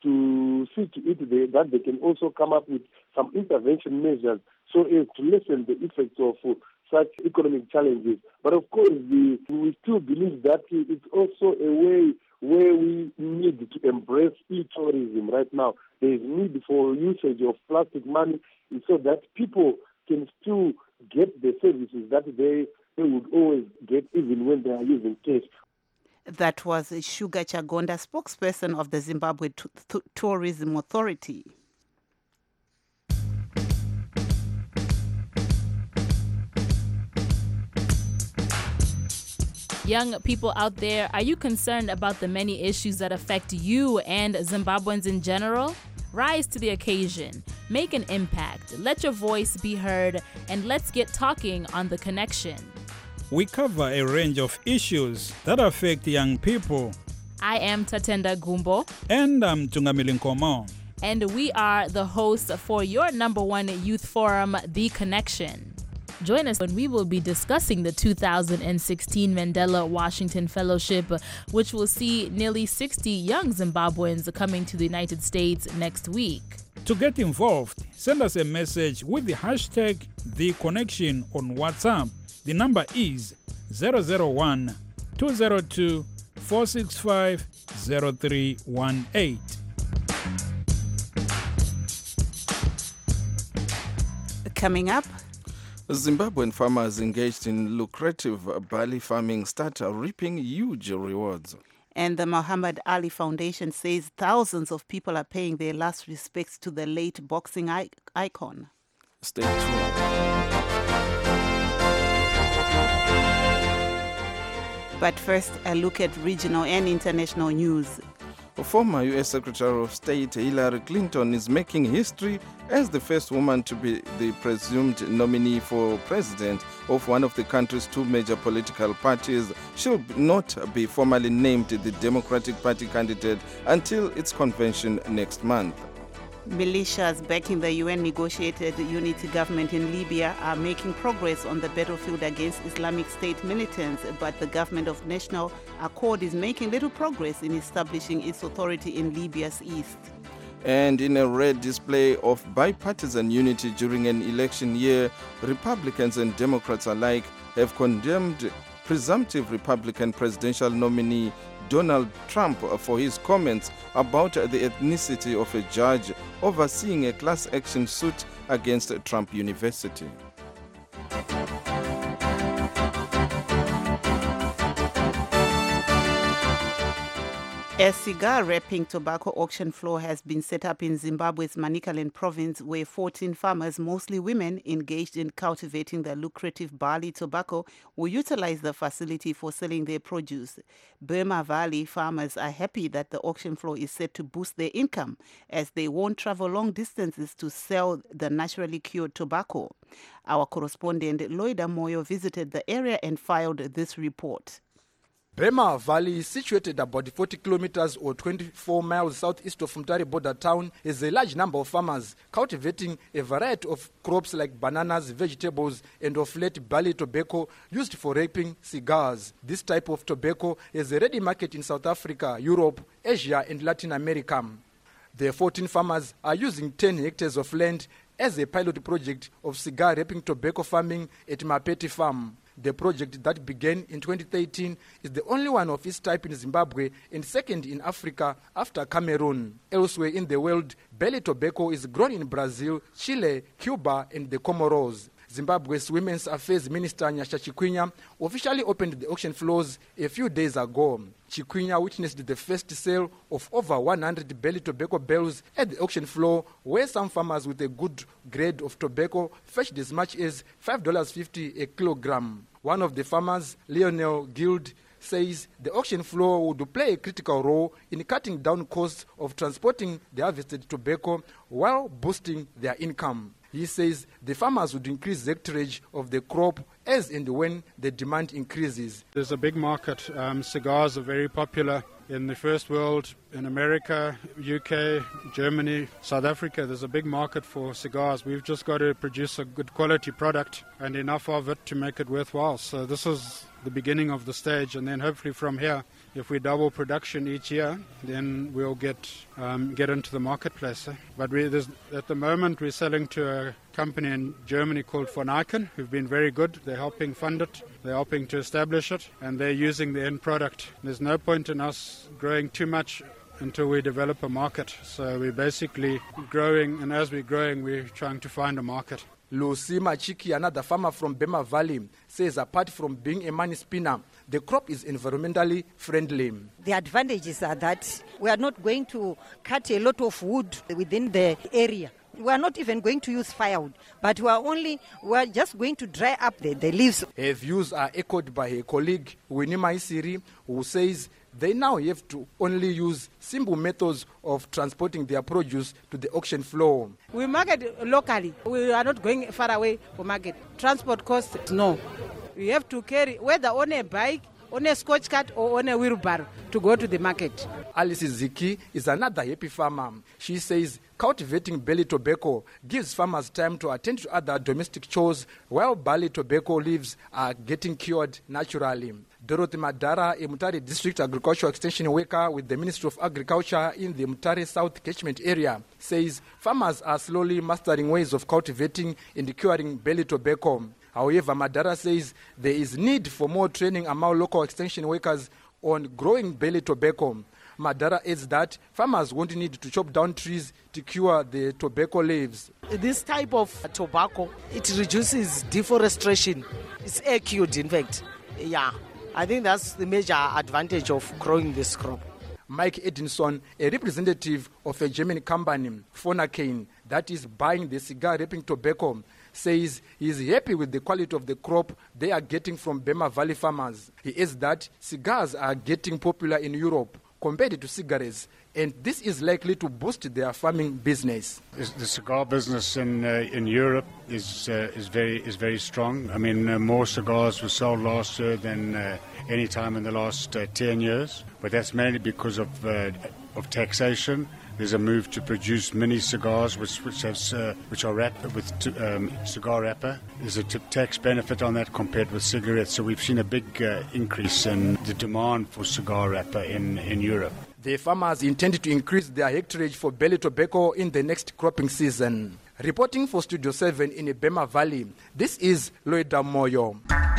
to see to it they, that they can also come up with some intervention measures so as to lessen the effects of uh, such economic challenges. But of course, the, we still believe that it's also a way where we need to embrace e-tourism right now. There is need for usage of plastic money so that people can still get the services that they, they would always get even when they are using cash. That was Sugar Chagonda, spokesperson of the Zimbabwe T- T- Tourism Authority. Young people out there, are you concerned about the many issues that affect you and Zimbabweans in general? Rise to the occasion, make an impact, let your voice be heard, and let's get talking on The Connection. We cover a range of issues that affect young people. I am Tatenda Gumbo. And I'm Tungamili Nkomo. And we are the hosts for your number one youth forum, The Connection. Join us when we will be discussing the two thousand sixteen Mandela Washington Fellowship, which will see nearly sixty young Zimbabweans coming to the United States next week. To get involved, send us a message with the hashtag The Connection on WhatsApp. The number is zero zero one, two zero two, four six five, zero three one eight. Coming up, Zimbabwean farmers engaged in lucrative barley farming start reaping huge rewards. And the Muhammad Ali Foundation says thousands of people are paying their last respects to the late boxing I- icon. Stay tuned. But first, a look at regional and international news. Former U S Secretary of State Hillary Clinton is making history as the first woman to be the presumed nominee for president of one of the country's two major political parties. She'll not be formally named the Democratic Party candidate until its convention next month. Militias backing the U N-negotiated unity government in Libya are making progress on the battlefield against Islamic State militants, but the government of National Accord is making little progress in establishing its authority in Libya's east. And in a rare display of bipartisan unity during an election year, Republicans and Democrats alike have condemned presumptive Republican presidential nominee Donald Trump for his comments about the ethnicity of a judge overseeing a class action suit against Trump University. A cigar wrapping tobacco auction floor has been set up in Zimbabwe's Manicaland province, where fourteen farmers, mostly women, engaged in cultivating the lucrative barley tobacco, will utilize the facility for selling their produce. Burma Valley farmers are happy that the auction floor is set to boost their income, as they won't travel long distances to sell the naturally cured tobacco. Our correspondent Loida Moyo visited the area and filed this report. Burma Valley is situated about forty kilometers or twenty-four miles southeast of Mutare border town, has a large number of farmers cultivating a variety of crops like bananas, vegetables, and of late barley tobacco used for wrapping cigars. This type of tobacco has a ready market in South Africa, Europe, Asia, and Latin America. The fourteen farmers are using ten hectares of land as a pilot project of cigar wrapping tobacco farming at Mapeti Farm. The project that began in twenty thirteen is the only one of its type in Zimbabwe and second in Africa after Cameroon. Elsewhere in the world, barley tobacco is grown in Brazil, Chile, Cuba, and the Comoros. Zimbabwe's Women's Affairs Minister Nyasha Chikwinya officially opened the auction floors a few days ago. Chikwinya witnessed the first sale of over one hundred barley tobacco bales at the auction floor, where some farmers with a good grade of tobacco fetched as much as five dollars fifty a kilogram. One of the farmers, Lionel Guild, says the auction floor would play a critical role in cutting down costs of transporting the harvested tobacco while boosting their income. He says the farmers would increase the hectarage of the crop as and when the demand increases. There's a big market. Um, cigars are very popular in the first world. in America, U K, Germany, South Africa, there's a big market for cigars. We've just got to produce a good quality product and enough of it to make it worthwhile. So this is the beginning of the stage, and then hopefully from here, if we double production each year, then we'll get um, get into the marketplace. Eh? But we, at the moment, we're selling to a company in Germany called von Eycken, who've been very good. They're helping fund it, they're helping to establish it, and they're using the end product. There's no point in us growing too much until we develop a market. So we're basically growing, and as we're growing, we're trying to find a market. Lucy Machiki, another farmer from Bema Valley, says apart from being a money spinner, the crop is environmentally friendly. The advantages are that we are not going to cut a lot of wood within the area. We are not even going to use firewood, but we are only we are just going to dry up the, the leaves. Her views are echoed by her colleague Winnie Maisiri, who says they now have to only use simple methods of transporting their produce to the auction floor. We market locally. We are not going far away for market. Transport costs, no. We have to carry, whether on a bike, on a scotch cart or on a wheelbarrow to go to the market. Alice Ziki is another happy farmer. She says cultivating barley tobacco gives farmers time to attend to other domestic chores while barley tobacco leaves are getting cured naturally. Dorothy Madara, a Mutare District Agricultural Extension worker with the Ministry of Agriculture in the Mutare South catchment area, says farmers are slowly mastering ways of cultivating and curing barley tobacco. However, Madara says there is need for more training among local extension workers on growing barley tobacco. Madara adds that farmers won't need to chop down trees to cure the tobacco leaves. This type of tobacco, it reduces deforestation. It's air cured, in fact. Yeah, I think that's the major advantage of growing this crop. Mike Edinson, a representative of a German company, Fonakane, that is buying the cigar wrapping tobacco, says he is happy with the quality of the crop they are getting from Bema Valley farmers. He adds that cigars are getting popular in Europe compared to cigarettes, and this is likely to boost their farming business. The cigar business in uh, in Europe is uh, is very is very strong. I mean, uh, more cigars were sold last year than uh, any time in the last uh, ten years, but that's mainly because of uh, of taxation. There's a move to produce mini cigars, which which has uh, which are wrapped with t- um, cigar wrapper. There's a t- tax benefit on that compared with cigarettes. So we've seen a big uh, increase in the demand for cigar wrapper in, in Europe. The farmers intend to increase their hectareage for barley tobacco in the next cropping season. Reporting for Studio seven in Bema Valley, this is Loida Moyo.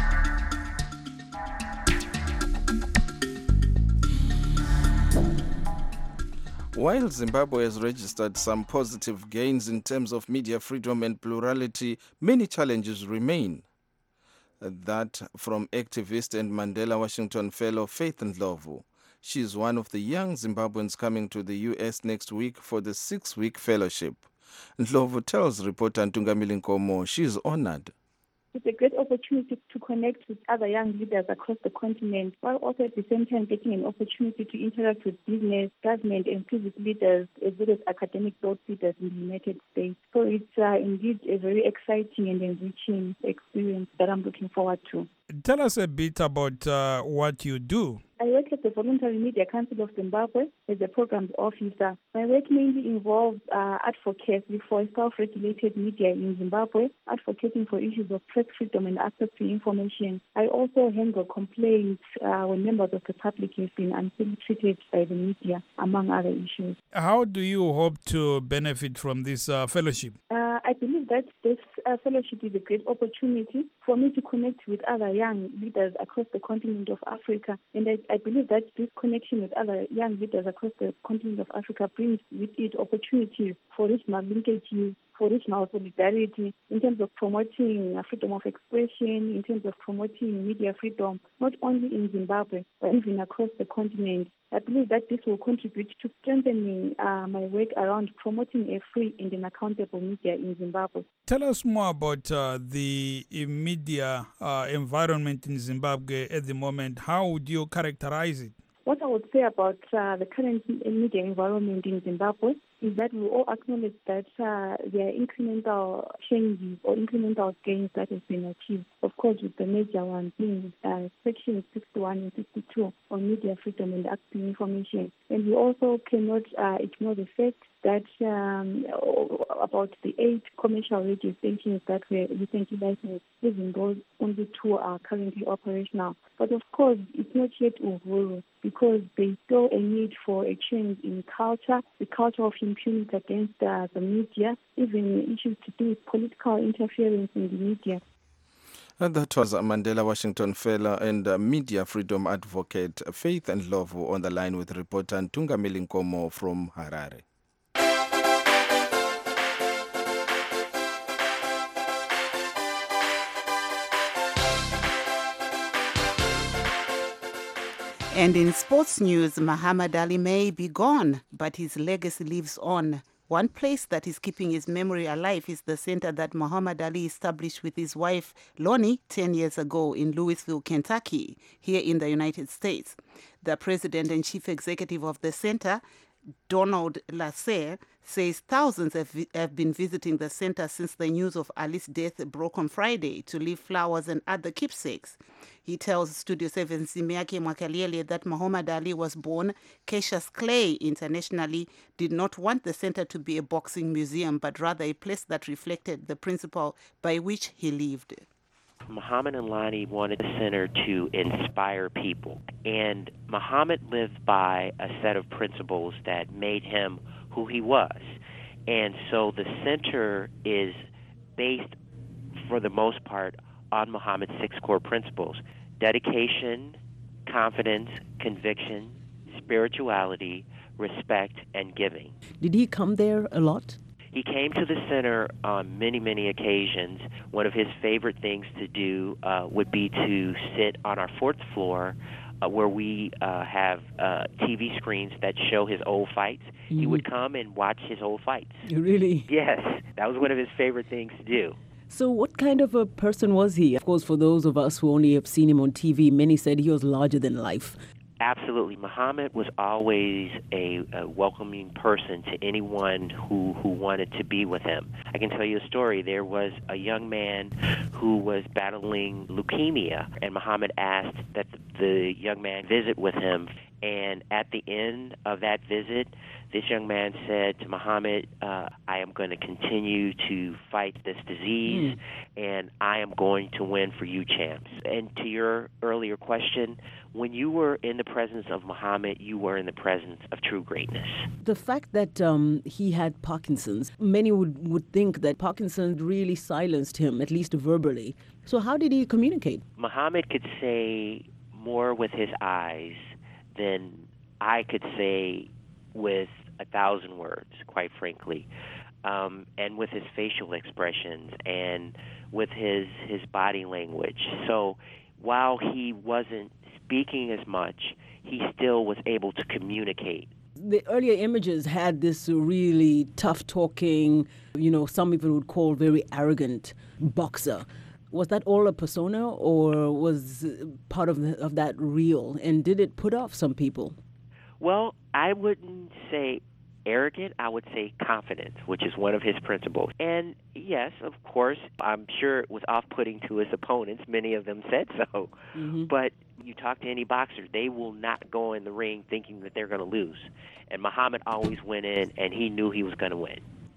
While Zimbabwe has registered some positive gains in terms of media freedom and plurality, many challenges remain. That from activist and Mandela Washington fellow Faith Ndlovu. She is one of the young Zimbabweans coming to the U S next week for the six-week fellowship. Ndlovu tells reporter Ntungamili Nkomo she is honored. It's a great opportunity to connect with other young leaders across the continent, while also at the same time getting an opportunity to interact with business, government and civic leaders, as well as academic thought leaders in the United States. So it's uh, indeed a very exciting and enriching experience that I'm looking forward to. Tell us a bit about uh, what you do. I work at the Voluntary Media Council of Zimbabwe as a programs officer. My work mainly involves uh, advocacy for self-regulated media in Zimbabwe, advocating for issues of press freedom and access to information. I also handle complaints uh, when members of the public have been unfairly treated by the media, among other issues. How do you hope to benefit from this uh, fellowship? Uh, I believe that this uh, fellowship is a great opportunity for me to connect with other young leaders across the continent of Africa. And I, I believe that this connection with other young leaders across the continent of Africa brings with it opportunities for regional linkages, for regional solidarity, in terms of promoting freedom of expression, in terms of promoting media freedom, not only in Zimbabwe, but even across the continent. I believe that this will contribute to strengthening uh, my work around promoting a free and an accountable media in Zimbabwe. Tell us more about uh, the media uh, environment in Zimbabwe at the moment. How would you characterize it? What I would say about uh, the current media environment in Zimbabwe is that we all acknowledge that uh, there are incremental changes or incremental gains that have been achieved. Of course, with the major one being uh, Section sixty-one and sixty-two on media freedom and access to information. And we also cannot uh, ignore the fact that um, about the eight commercial radio stations that were recently licensed, even though only two are currently operational. But of course, it's not yet Uhuru, because there's still a need for a change in culture, the culture of impunity against uh, the media, even issues to do with political interference in the media. And that was a Mandela Washington Fellow and uh, media freedom advocate Faith and Love on the line with reporter Ntungamili Nkomo from Harare. And in sports news, Muhammad Ali may be gone, but his legacy lives on. One place that is keeping his memory alive is the center that Muhammad Ali established with his wife, Lonnie, ten years ago in Louisville, Kentucky, here in the United States. The president and chief executive of the center, Donald Lasser, says thousands have, vi- have been visiting the center since the news of Ali's death broke on Friday to leave flowers and other keepsakes. He tells Studio seven's Simiake Mwakaliele that Muhammad Ali was born. Cassius Clay internationally did not want the center to be a boxing museum, but rather a place that reflected the principle by which he lived. Muhammad and Lonnie wanted the center to inspire people, and Muhammad lived by a set of principles that made him who he was. And so the center is based, for the most part, on Muhammad's six core principles: dedication, confidence, conviction, spirituality, respect, and giving. Did he come there a lot? He came to the center on many, many occasions. One of his favorite things to do uh, would be to sit on our fourth floor uh, where we uh, have uh, T V screens that show his old fights. Mm-hmm. He would come and watch his old fights. Really? Yes, that was one of his favorite things to do. So what kind of a person was he? Of course, for those of us who only have seen him on T V, many said he was larger than life. Absolutely. Muhammad was always a, a welcoming person to anyone who, who wanted to be with him. I can tell you a story. There was a young man who was battling leukemia, and Muhammad asked that the, the young man visit with him. And at the end of that visit, this young man said to Muhammad, uh, I am going to continue to fight this disease, mm. and I am going to win for you, champs. And to your earlier question, when you were in the presence of Muhammad, you were in the presence of true greatness. The fact that um, he had Parkinson's, many would, would think that Parkinson's really silenced him, at least verbally. So how did he communicate? Muhammad could say more with his eyes than I could say with a thousand words, quite frankly, um, and with his facial expressions and with his, his body language. So while he wasn't speaking as much, he still was able to communicate. The earlier images had this really tough-talking, you know, some people would call very arrogant boxer. Was that all a persona, or was part of, the, of that real? And did it put off some people? Well, I wouldn't say arrogant. I would say confident, which is one of his principles. And yes, of course, I'm sure it was off-putting to his opponents. Many of them said so. Mm-hmm. But you talk to any boxer, they will not go in the ring thinking that they're going to lose. And Muhammad always went in, and he knew he was going to win.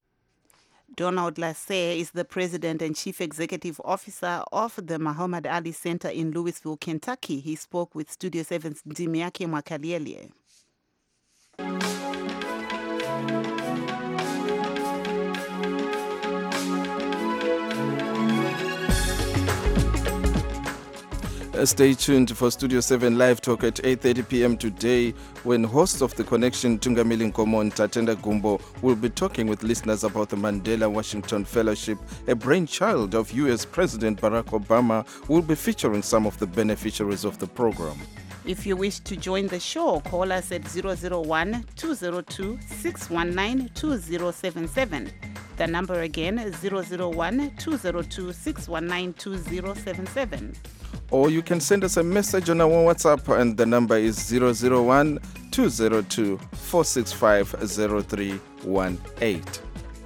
Donald Lasser is the president and chief executive officer of the Muhammad Ali Center in Louisville, Kentucky. He spoke with Studio seven's Dimiake Mwakaliele. Stay tuned for Studio seven Live Talk at eight thirty p.m. today, when host of The Connection, Ntungamili Nkomo and Tatenda Gumbo, will be talking with listeners about the Mandela Washington Fellowship, a brainchild of U S President Barack Obama. Will be featuring some of the beneficiaries of the program. If you wish to join the show, call us at zero zero one, two zero two, six one nine, two zero seven seven. The number again is zero zero one, two zero two, six one nine, two zero seven seven. or you can send us a message on our WhatsApp, and the number is zero zero one two zero two four six five zero three one eight.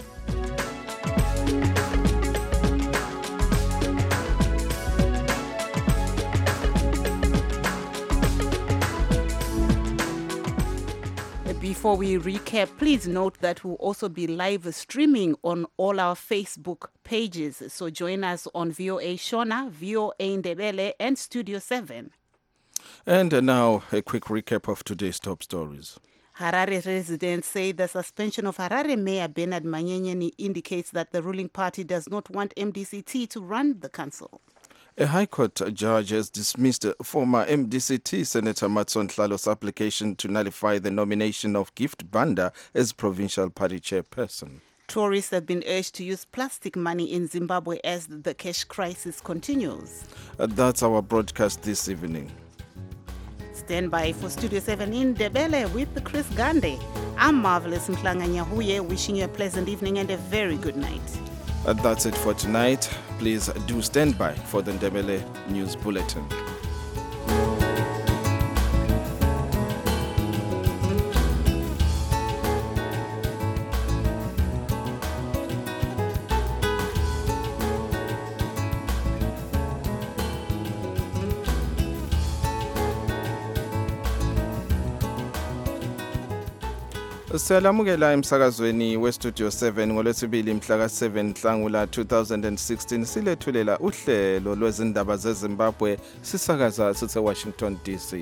Before we recap, please note that we'll also be live streaming on all our Facebook pages. So join us on V O A Shona, V O A Ndebele, and Studio seven. And now a quick recap of today's top stories. Harare residents say the suspension of Harare Mayor Bernard Manyenyeni indicates that the ruling party does not want M D C T to run the council. A High Court judge has dismissed former M D C T Senator Matson Hlalo's application to nullify the nomination of Gift Banda as provincial party chairperson. Tourists have been urged to use plastic money in Zimbabwe as the cash crisis continues. Uh, that's our broadcast this evening. Stand by for Studio seven in Ndebele with Chris Gande. I'm Marvelous Mhlanga Nyahuye, wishing you a pleasant evening and a very good night. Uh, that's it for tonight. Please do stand by for the Ndebele News Bulletin. Siyalamukela emsakazweni westudio seven ngolwesibili mhla ka seven Nhlangula two thousand sixteen silethulela uhlelo lwezindaba zeZimbabwe sisakaza sithe Washington D C.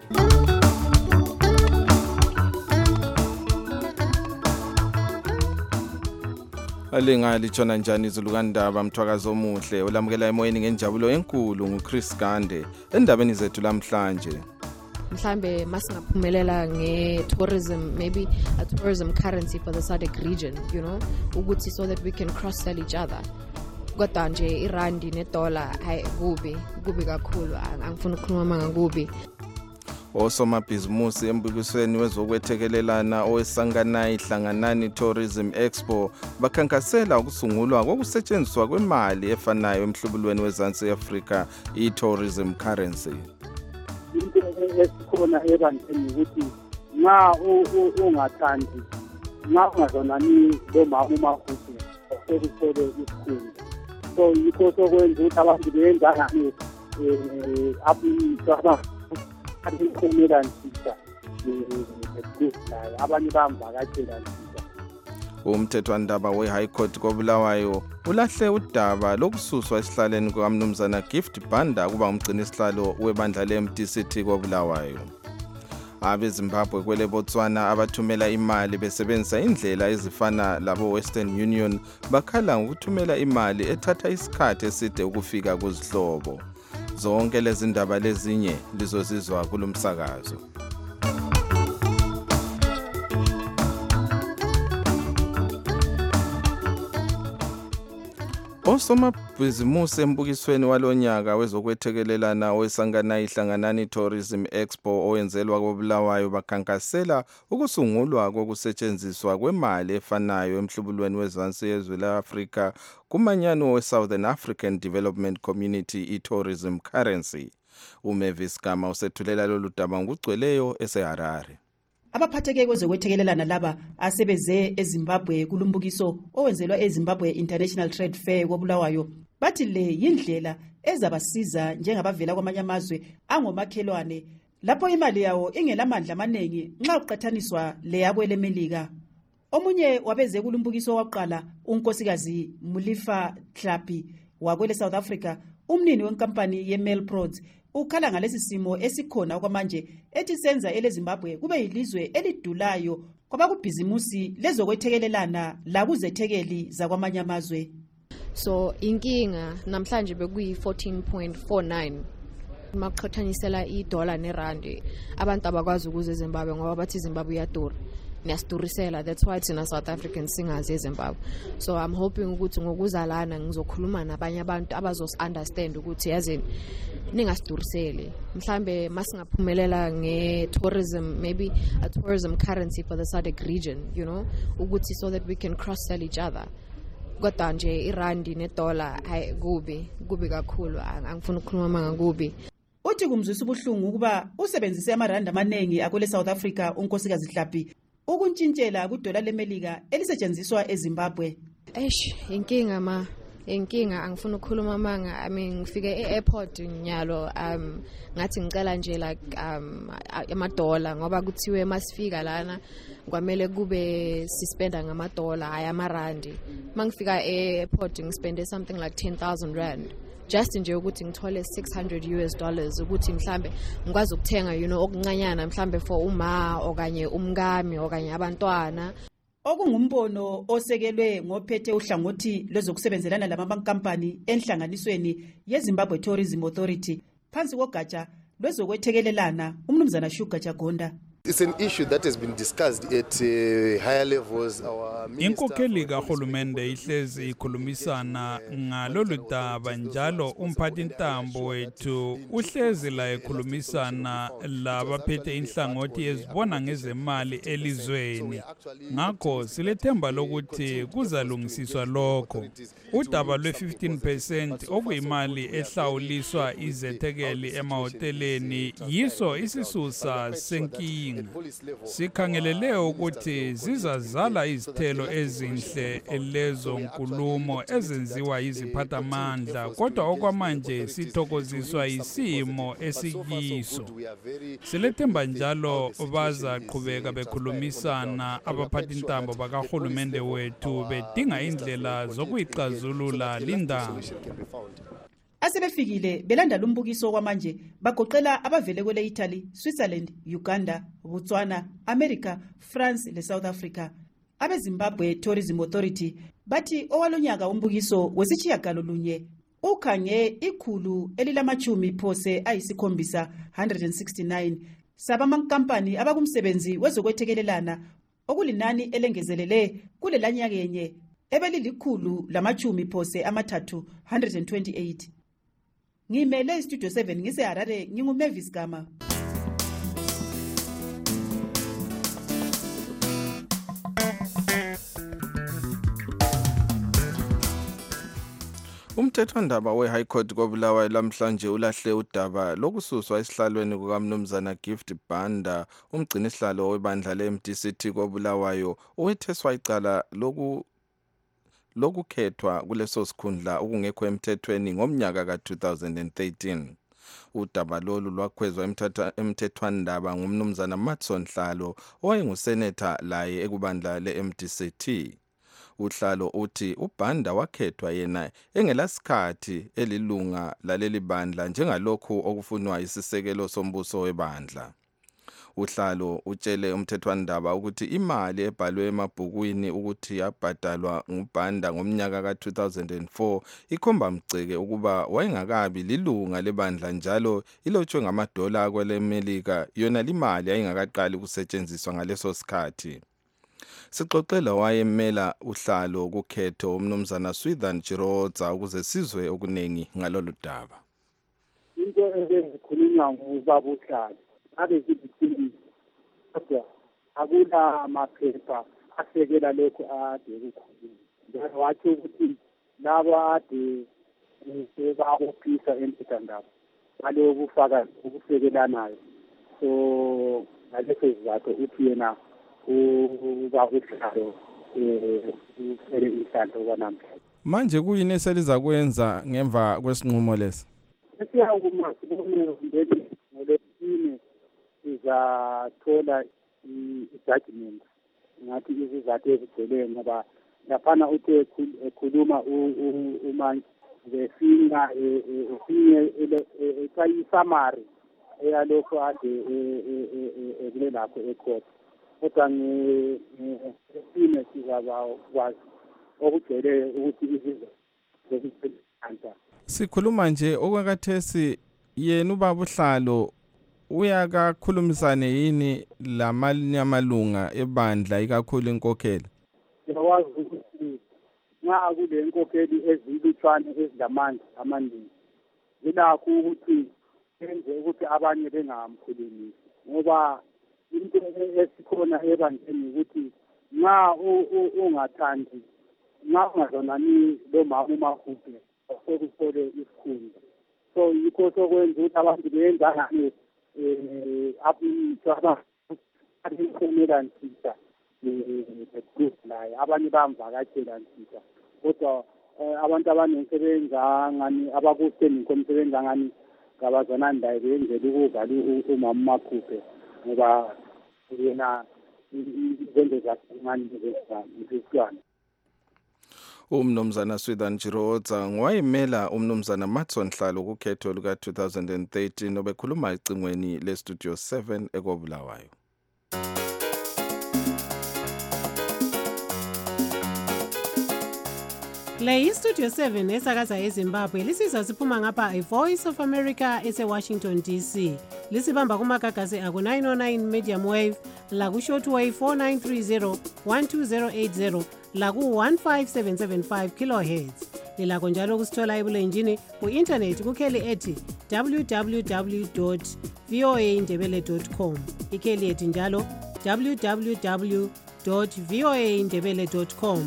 Alinga lichona njani izulu kandaba mthwakazo omuhle olamukela emoyeni ngenjabulo enkulu nguChris Gande endabeni zethu lamhlanje. Mhlambe masingaphumelela nge-tourism, maybe a tourism currency for the S A D C region, you know, ukuthi so that we can cross-sell each other. Kodwa nje irandi nedollar hayi kubi kubi kakhulu, angifuni ukukhuluma ngakubi. Osomabhizimusi embukisweni wezokwethekelelana owesangana ihlanganani Tourism Expo bakhankasela ukusungulwa kokusetshenziswa kwemali efanayo emhlubulweni wezansi Africa i-tourism currency. Into esikhona ebantwini ukuthi nxa ungathandi nxa ungazonani bomama umakhulu osekuthole isikhundla, so yikho sokwenza ukuthi abantu beyenzangani abikhomela nsisa abanye bamvakatshela nsisa. Umthethwandaba we-High Court koBulawayo ulahle udaba lokususwa esihlaleni kukamnumzana Gift Banda kuba umgcini isihlalo webandla le-M D C T koBulawayo. AbeZimbabwe kwele Botswana abathumela imali besebenzisa indlela ezifana labo Western Union bakhala ngokuthumela imali ethatha isikhathi eside ukufika kuzihlobo. Zonke lezi ndaba lezinye lizozizwa kulomsakazo. Osomabhizimusi embukisweni walonyaka wezokwethekelelana owesangana ihlanganani Tourism Expo owenzelwa koBulawayo bakhankasela ukusungulwa kokusetshenziswa kwemali efanayo emhlubulweni wezansi yezwe le-Afrika kumanyano we-Southern African Development Community i-tourism currency. uMavis Gama usethulela lolu daba ngugcweleyo eseHarare. Abaphatheke kwezokwethekelelana laba asebeze eZimbabwe kulumbukiso owenzelwa eZimbabwe International Trade Fair koBulawayo bathi le yindlela ezabasiza njengabavela kwamanye amazwe angomakhelwane lapho imali yawo ingelamandla amaningi nxa uqathaniswa le yabo elemelika. Omunye wabeze kulumbukiso waqala unkosikazi Mulifa Hlapi wakwele South Africa, umnini wenkampani yeMelprods, ukhala ngalesi simo esikhona okwamanje ethi senza eleZimbabwe kube yilizwe elidulayo kwabakubhizimusi lezokwethekelelana la kuzethekeli zakwamanye amazwe. So inkinga namhlanje bekuyi fourteen point four nine makuqhathanisela idollar nerandi, abantu abakwazi ukuze eZimbabwe ngoba bathi Zimbabwe iyadura niyasidurisela. That's why thina South Africans singazi eZimbabwe. So I'm hoping ukuthi ngokuzalana ngizokhuluma nabanye abantu abazos understand ukuthi yazini ningasidurisele. Mhlambe masingaphumelela nge-tourism, maybe a tourism currency for the S A D C region, you know, ukuthi so that we can cross sell each other. kodwa nje irandi nedollar hayi kubi kubi kakhulu angifuni ukukhuluma ngakubi. Uthi kumzwisa ubuhlungu ukuba usebenzise amarandi amaningi akule South Africa unkosikazi Hlapi ukuntshintshela kudola lemelika elisetshenziswa eZimbabwe. Eish inkinga ma inkinga angifuni ukukhuluma manga I mean ngifike e-airport nyalo um ngathi ngicela nje like um amadola ngoba kuthiwe masifika lana kwamele kube sispenda ngamadola hayi amarandi. Mangifika e-airport ngispende something like ten thousand rand just nje ukuthi ngithole six hundred U S dollars ukuthi mhlambe ngikwazi ukuthenga you know okuncanyana mhlambe for uma okanye umngami okanye abantwana. Okungumbono osekelwe ngophethe uhlangothi lezokusebenzelana lamabankampani enhlanganisweni yeZimbabwe Tourism Authority phansi kogatsha lwezokwethekelelana umnumzana Sugar Jagonda. It's an issue that has been discussed at uh, higher levels. Our Inkokheli kahulumende ihlezi ikhulumisana ngalolu daba njalo umphathi ntambo wethu uhlezi la ekhulumisana labaphethe inhlangothi ezibona ngezemali elizweni. Ngakho silethemba lokuthi kuzalungisiswa lokho. Udaba lwe fifteen percent okuyimali ehlawuliswa izethekeli emahoteleni yiso isisusa senkinga. Sikhangelele ukuthi zizazala izithelo ezinhle lezo nkulumo ezenziwa yiziphathamandla kodwa okwamanje sithokoziswa isimo esikiso. Silethemba njalo bazaqhubeka bekhulumisana abaphathi ntambo bakahulumende wethu bedinga indlela zokuyixazulula lindaba. Asebefikile belanda lumbukiso kwamanje bagoqela abavele kwele Italy, Switzerland, Uganda, Botswana, America, France le South Africa. Abe Zimbabwe Tourism Authority bathi owalonyaka umbukiso wesitshiyagalolunye ukhange ikhulu elilamachumi phose ayisikhombisa one hundred sixty-nine sabamankampani abakumsebenzi wezokwethekelelana okulinani elengezelele kulelanyakenye ebelilikhulu lamachumi phose amathathu one hundred twenty-eight. Ngimele Studio seven ngise Harare nginguMavis Gama. Umthethwandaba we-High Court koBulawayo lamhlanje ulahle udaba lokususwa esihlalweni kukaMnumzana Gift Banda umgcini sihlalo webandla le-M D C T koBulawayo owetheswa icala loku lokukhethwa kuleso sikhundla okungekho emthethweni ngomnyaka ka two thousand thirteen. Udaba lolu lwakhwezwa emthethwandaba ngumnumzana Matson Hlalo owayenguseneta laye ekubandla le-M D C T. Uhlalo uthi uBanda wakhethwa yena engelasikhathi elilunga laleli bandla njengalokhu okufunwa isisekelo sombuso webandla. Uhlalo utshele umthethwandaba ukuthi imali ebhalwe emabhukwini ukuthi yabhadalwa nguBanda ngomnyaka ka two thousand four ikhomba mgceke ukuba wayengakabi lilunga lebandla njalo ilotshwe ngamadola kwelemelika yona limali ayingakaqali ukusetshenziswa ngaleso sikhathi. Sixoxela wayemela uhlalo ukukhetho umnumzana Swithan Chirodza ukuze sizwe okunengi ngalolu daba. Into ezikhulunywa ngubaba uhlalo abe zibithini kodwa akula maphepha asekela lokho ade ukukhuluma. Njalo wathi ukuthi labo ade sebabophisa emthethwandaba baloku kufaka ukusekelanayo. So ngaleso sizathu uthi yena ubaba uhlalo usele inhlanhla kwanamhla. Manje kuyini eseliza kwenza ngemva kwesinqumo lesi? Siyakuma sibone ngeke ngolesine sizathola i-judgment ngathi izizathu ezigcwele ngoba laphana uthe ekhuluma umanje besinga esinye esayisamari eyalokho ade ekule lapho ecourt kodwa ngesine sizabakwazi okugcwele ukuthi izizathu. Sikhuluma nje okwakathesi yena ubaba uhlalo uyakakhulumisane yini lamanye amalunga ebandla ikakhulu inkokheli? Siyawazi ukuthi nxa kule nkokheli ezilutshwane ezilamandla amaningi zilakho ukuthi enze ukuthi abanye bengamkhulumisi ngoba into esikhona ebandleni ukuthi nxa ungathandi ngangazonani lo mama umakhuphe sekuthole isikhundla. So yikho sokwenza ukuthi abantu benza ngani eh abantwana abafumela nsita the group naye abanye bamvakashela nsita kodwa abantu abanensebenza ngani abakusebenza komsebenza ngani ngabazona ndaye benzela ukuvala umama umakhuphe ngoba yena izenzo zakhe ngani ngeziswana. Umnumzana Swithan Chiroza ngwayimela umnumzana Matson Hlalo kukhetho luka two thousand thirteen obekhuluma ecingweni le Studio seven ekobulawayo. Le iStudio seven esakaza eZimbabwe lisizwa siphuma ngapha iVoice of America ese-Washington D C. Lisibamba kumagagasi aku nine oh nine medium wave, laku shortwave four nine three zero one two zero eight zero, laku one five seven seven five kilohertz. Lilakho njalo kusithola ebulenjini ku-internet kukheli ethi w w w dot v o a ndebele dot com. Ikheli ethi njalo w w w dot v o a ndebele dot com.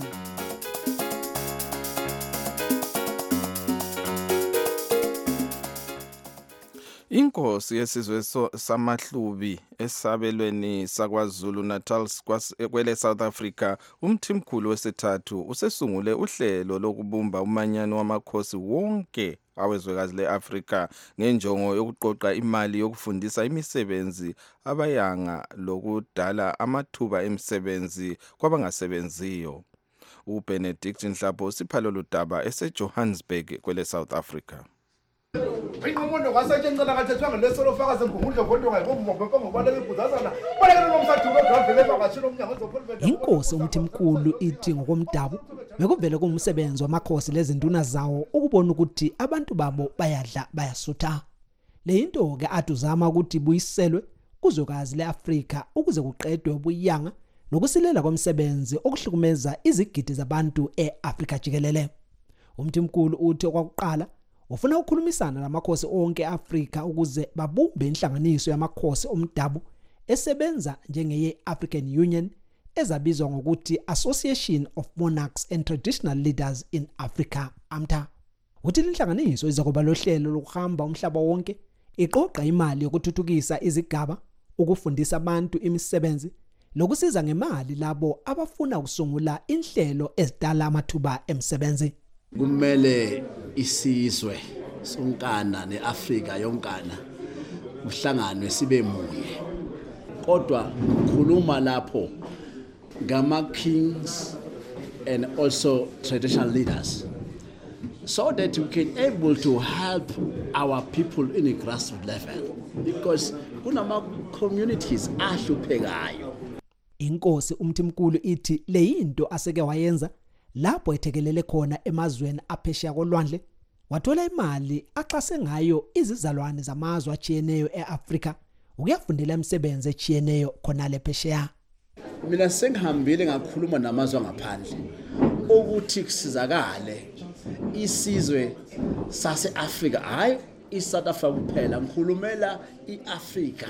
Inkosi yesizwe samaHlubi esabelweni saKwaZulu Natal kwele South Africa umthimkhulu wesithathu usesungule uhlelo lokubumba umanyano wamakhosi wonke awezwekazi leAfrika ngenjongo yokuqoqa imali yokufundisa imisebenzi abayanga lokudala amathuba emisebenzi kwabangasebenziyo. uBenedict Nhlapho siphalo ludaba eseJohannesburg kwele South Africa. Ingomuntu ngasetshenziswa ngathethwa ngelesolo faka sengumudlo kodwa ngayibombo ngobale bebuzazana balekela nomsathu begravele bakashilo umnyango zopolitiki. Inkosi umthimkhulu ithi ngokomdabu bekuvele kumsebenzi wamakhosi lezinduna zawo ukubona ukuthi abantu babo bayadla bayasutha. Le into ke atuzama ukuthi buyiselwe kuzwekazi leAfrika ukuze kuqedwe ubuyanga nokusilela komsebenzi okuhlukumeza izigidi zabantu eAfrika jikelele. Umthimkhulu uthi okwakuqala ufuna ukukhulumisana namakhosi onke eAfrika ukuze babumbe inhlanganiso yamakhosi omdabu esebenza njengeye African Union ezabizwa ngokuthi Association of Monarchs and Traditional Leaders in Africa AMTA. Uthi inhlanganiso izakuba lohlelo lokuhamba umhlaba wonke iqoqa imali yokuthuthukisa izigaba, ukufundisa abantu imisebenzi lokusiza ngemali labo abafuna ukusungula inhlelo ezidala amathuba emisebenzi. Kumele isizwe sonkana neAfrika yonkana uhlanganwe sibe munye. Kodwa khuluma lapho ngama kings and also traditional leaders so that we can able to help our people in a grassroots level because kunama communities ahluphekayo. Inkosi umthimkhulu ithi le into aseke wayenza lapho ethekelele khona emazweni aphesheya kolwandle wathola imali axase ngayo izizalwane zamazwe achiyeneyo eAfrika ukuyafundela imisebenzi echiyeneyo khona lephesheya. Mina sengihambile ngakhuluma namazwe ngaphandle ukuthi kusizakale isizwe saseAfrika hayi iSouth Africa kuphela ngikhulumela iAfrika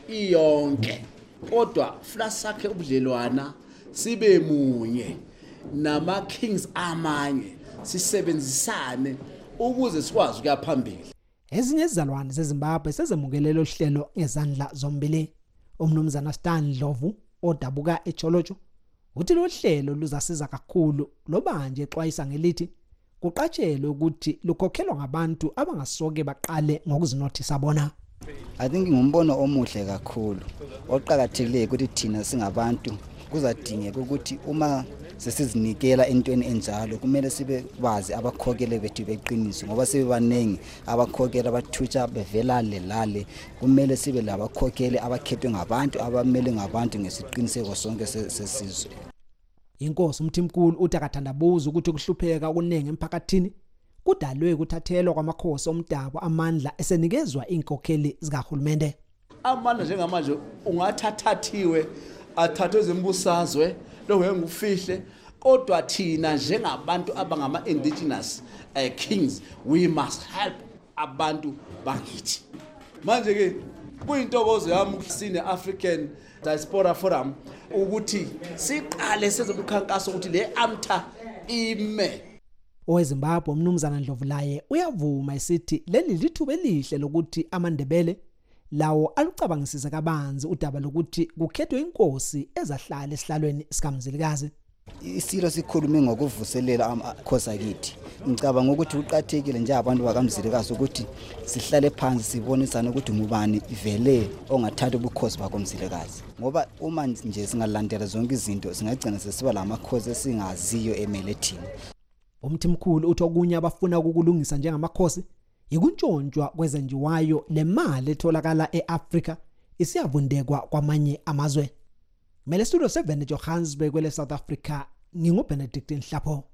iyonke kodwa flasakhe ubudlelwana sibe munye nama kings amanye sisebenzisane ukuze sikwazi ukuya phambili. Ezinye izizalwane zeZimbabwe sezemukele lo hlelo ngezandla zombili. Umnumzana Stan Ndlovu odabuka eCholocho uthi lo hlelo luzasiza kakhulu loba nje exwayisa ngelithi kuqatshelwe ukuthi lukhokhelwa ngabantu abangasoke baqale ngokuzinothisa bona. I think ngumbono omuhle kakhulu oqhakathekileyo ukuthi thina singabantu kuzadingeka ukuthi uma sesizinikela entweni enjalo kumele sibe bazi abakhokele bethu beqiniso ngoba sebebanengi abakhokela abathutsha bevela lelale kumele sibe labakhokele abakhethwe ngabantu abamele ngabantu ngesiqiniseko sonke sesizwe. Inkosi umthimkhulu uthi akathandabuza ukuthi kuhlupheka okunenge emphakathini kudalwe ukuthathelwa kwamakhosi omdabu amandla esenikezwa inkokheli zikahulumende. Amandla njengamanje ungathathathiwe athathwe zembusazwe lo wengufihle kodwa thina njengabantu abangama indigenous uh, kings we must help abantu bakithi. Manje ke kuyintokozo yami sine African Diaspora Forum ukuthi siqale senze umkhankaso ukuthi le AMTA ime. oweZimbabwe umnumzana Ndlovulaye uyavuma esithi leli lithuba elihle lokuthi amandebele lawo alucabangisise kabanzi udaba lokuthi kukhethwe inkosi ezahlala esihlalweni sikamzilikazi. Isilo sikhulume ngokuvuselela amakhosi akithi. Ngicabanga ukuthi uqathekile nje abantu bakamzilikazi ukuthi sihlale phansi sibonisana ukuthi ngubani ivele ongathatha ubukhosi bakomzilikazi. Ngoba uma nje singalandela zonke izinto singagcina sesiba lamakhosi esingaziyo emele thina. Umthimkhulu uthi okunye abafuna ukukulungisa njengamakhosi ikuntshontshwa kwezenjiwayo lemali etholakala eAfrika isiyavundekwa kwamanye amazwe. Mele studio seven eJohannesburg kwele South Africa nginguBenedict Nhlapho.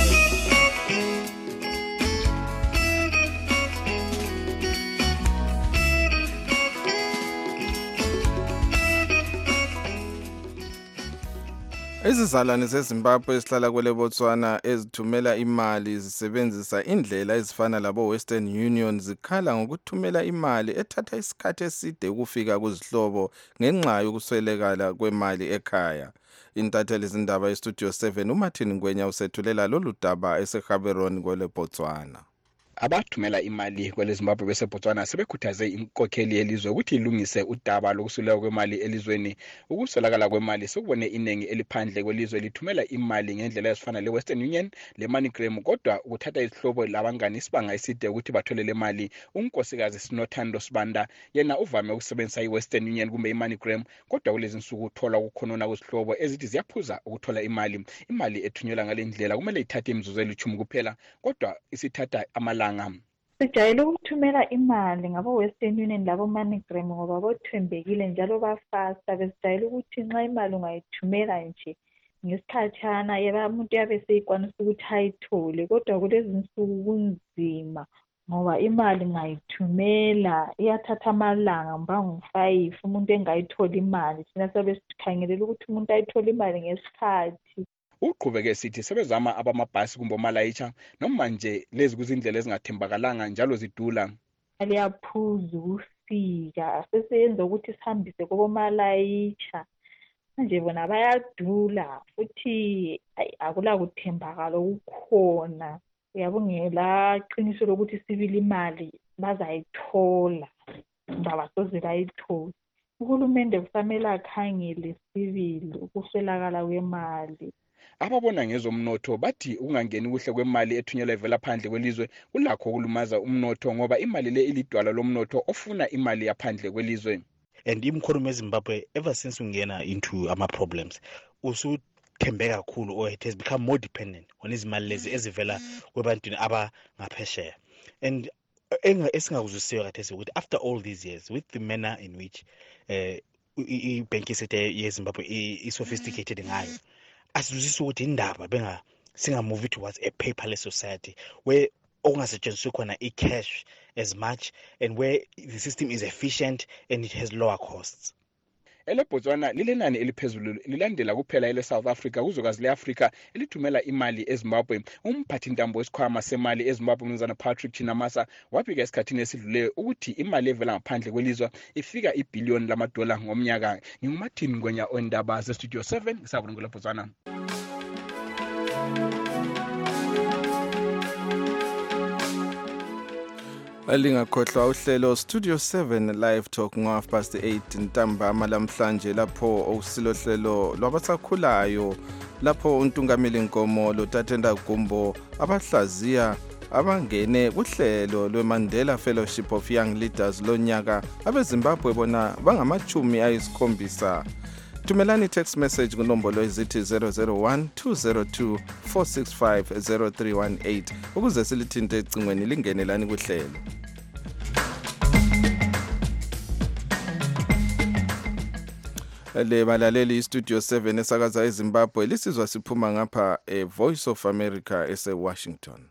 Izizalwane zeZimbabwe esihlala kwele Botswana ezithumela imali zisebenzisa indlela ezifana labo Western Union zikhala ngokuthumela imali ethatha isikhathi eside ukufika kuzihlobo ngenxa yokuswelekala kwemali ekhaya. Intatheli izindaba eStudio seven uMartin Ngwenya usethulela lolu daba eseGaborone kwele Botswana. Abathumela imali kwele Zimbabwe bese Botswana sebekhuthaze inkokheli yelizwe ukuthi ilungise udaba lokusuleka kwemali elizweni. Ukusolakala kwemali sekubone inengi eliphandle kwelizwe lithumela imali ngendlela ezifana le Western Union le MoneyGram kodwa ukuthatha izihlobo labangani isibanga eside ukuthi bathole le mali. Unkosikazi Sinothando Sibanda yena uvame ukusebenzisa iWestern Union kumbe iMoneyGram kodwa kulezi insuku uthola ukukhonona kwezihlobo ezithi ziyaphuza ukuthola imali. Imali ethunyelwa ngale ndlela kumele ithathe imizuzu elithumi kuphela kodwa isithatha amala Sijayele ukuthumela imali ngabo Western Union labo MoneyGram ngoba bothembekile njalo bafasta. Besijayele ukuthi nxa imali ungayithumela nje ngesikhatshana yaba umuntu yabe seyikwanisa ukuthi ayithole kodwa kulezi insuku kunzima ngoba imali ngayithumela iyathatha amalanga mbangu five umuntu engayithola imali. Thina sabe sikhangelela ukuthi umuntu ayithola imali ngesikhathi. Uqhubeke sithi sebezama abamabhasi kumbe omalayitsha noma nje lezi kuzindlela ezingathembakalanga njalo zidula. Aliyaphuza ukufika sesenza ukuthi sihambise komalayitsha manje bona bayadula futhi akula kuthembakala ukukhona. Uyabongela qiniso lokuthi sibili imali bazayithola ngoba basoze bayithola. Uhulumende kufanele akhangele sibili ukuswelakala kwemali. Ababona ngezomnotho bathi ukungangeni kuhle kwemali ethunyelwa ivela phandle kwelizwe kulakho ukulumaza umnotho ngoba imali le ilidwala lomnotho ofuna imali yaphandle kwelizwe. And imkhulumo eZimbabwe ever since ungena into ama problems usuthembeka kakhulu or it has become more dependent on izimali lezi ezivela kwebantwini abangaphesheya. And esingakuzwisiyo kathesi ukuthi after all these years with the manner in which uh, i-banking sector yeZimbabwe is-sophisticated ngayo asizwisisa ukuthi indaba benga singa move towards a paperless society where okungasetshenziswa khona i-cash as much and where the system is efficient and it has lower costs. Ele Botswana lilenani eliphezulu lilandela kuphela ele South Africa kuzokazi leAfrika elithumela imali eZimbabwe. Umphathi ntambo wesikhwama semali eZimbabwe umnumzana Patrick Chinamasa wabika esikhathini esidlule ukuthi imali evela ngaphandle kwelizwe ifika ibillion lamadola ngomnyaka. NginguMartin Ngwenya ondaba zeStudio seven ngisabona kule Botswana. Alingakhohlwa uhlelo Studio seven Live Talk ngo half past eight ntambama lamhlanje lapho okusilohlelo lwabasakhulayo lapho uNtungameli Nkomo lo Tatenda Gumbo abahlaziya abangene kuhlelo lweMandela Fellowship of Young Leaders lonyaka abeZimbabwe bona bangamachumi ayisikhombisa. Tumelani text message kunombolo ezithi zero zero one two zero two four six five zero three one eight ukuze silithinte ecingweni lingenelani kuhlelo. Le balaleli iStudio seven esakaza eZimbabwe lisizwa siphuma ngapha e Voice of America ese Washington.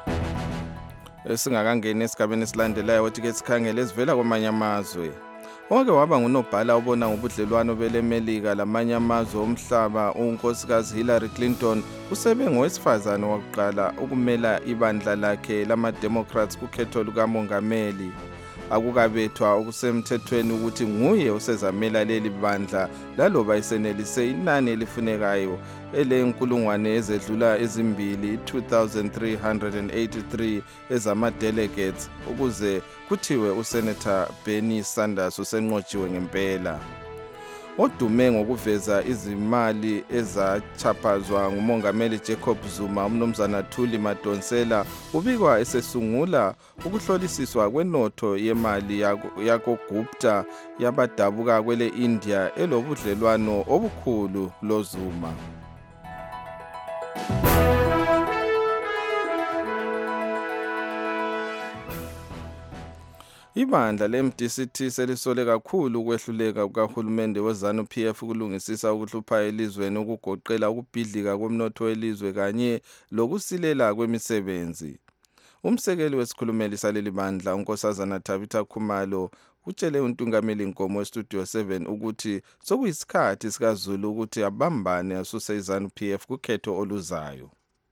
Singakangena esigabeni esilandelayo ukuthi ke sikhangele sivela kwamanye amazwe. Owake waba ngunobhala obona ngobudlelwano belemelika lamanye amazwe omhlaba unkosikazi Hillary Clinton usebe ngowesifazane wokuqala ukumela ibandla lakhe lama-Democrats kukhetho lukamongameli. Akukabethwa okusemthethweni ukuthi nguye osezamela leli bandla laloba isenelise inani elifunekayo elenkulungwane ezedlula ezimbili two thousand three hundred eighty-three ezama-delegates ukuze kuthiwe uSenator Bernie Sanders usenqotshiwe ngempela. Odume ngokuveza izimali ezachaphazwa ngumongameli Jacob Zuma, umnumzana Thuli Madonsela ubikwa esesungula ukuhlolisiswa kwenotho yemali yako Gupta yabadabuka kwele India elobudlelwano obukhulu loZuma. Ibandla le-M D C T selisole kakhulu ukwehluleka kukahulumende weZanu P F ukulungisisa ukuhlupha elizweni ukugoqela ukubhidlika kwemnotho welizwe kanye lokusilela kwemisebenzi. Umsekeli wesikhulumeli saleli bandla unkosazana Tabitha Khumalo utshele untungameli Nkomo weStudio seven ukuthi sokuyisikhathi sikaZulu ukuthi abambane asuse iZanu P F kukhetho oluzayo.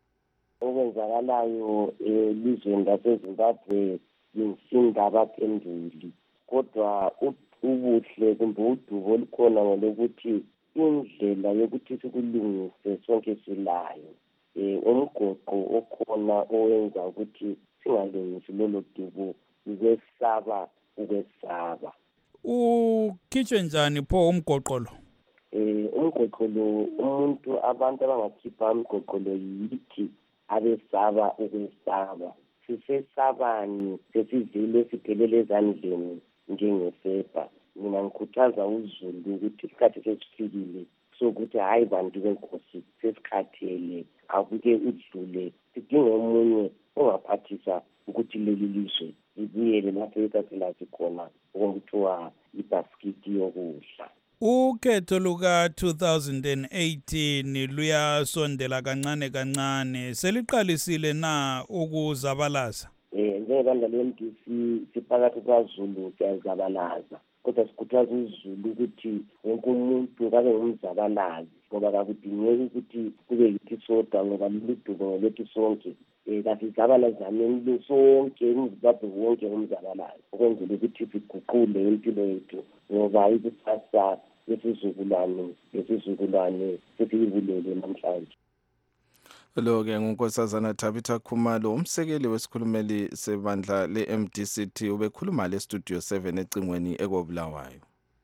Okwenzakalayo elizweni laseZimbabwe insindaba penduli kodwa ubuhle kumbe udubo olukhona ngolokuthi indlela yokuthi sikulungise sonke silayo eh umgoqo okhona owenza ukuthi singalungisi lolo dubo ukwesaba ukwesaba. Ukhitshwe njani pho umgoqo lo? Eh umgoqo lo umuntu abantu abangakhipha umgoqo lo yithi abesaba ukwesaba. Sisesabani sesivile siphelele ezandleni njengesepa. Mina ngikhuthaza uZulu ukuthi isikhathi sesifikile sokuthi hayi bantu benkosi sesikhathele akuke udlule sidinga omunye ongaphathisa ukuthi leli lizwe libuyele lapho esasilasi khona okuthiwa ibhaskiti yokudla. Ukhetho luka two thousand eighteen luyasondela kancane kancane seliqalisile na ukuzabalaza? Eh njengobanda le-M D C siphakathi kwaZulu siyazabalaza kodwa sikhuthaza uZulu ukuthi wonke umuntu kabe ngumzabalazi ngoba kakudingeki ukuthi kube yithi sodwa ngoba ludubo lethu sonke eh kasizabalazaneni sonke umZimbabwe wonke ngumzabalazi ukwenzela ukuthi siguqule impilo yethu ngoba ikusasa lesizukulwane lesizukulwane sesiyibulele namhlanje. Lo-ke ngunkosazana Tabitha Khumalo umsekeli wesikhulumeli sebandla le-M D C T ubekhuluma le-Studio seven ecingweni ekobulawayo.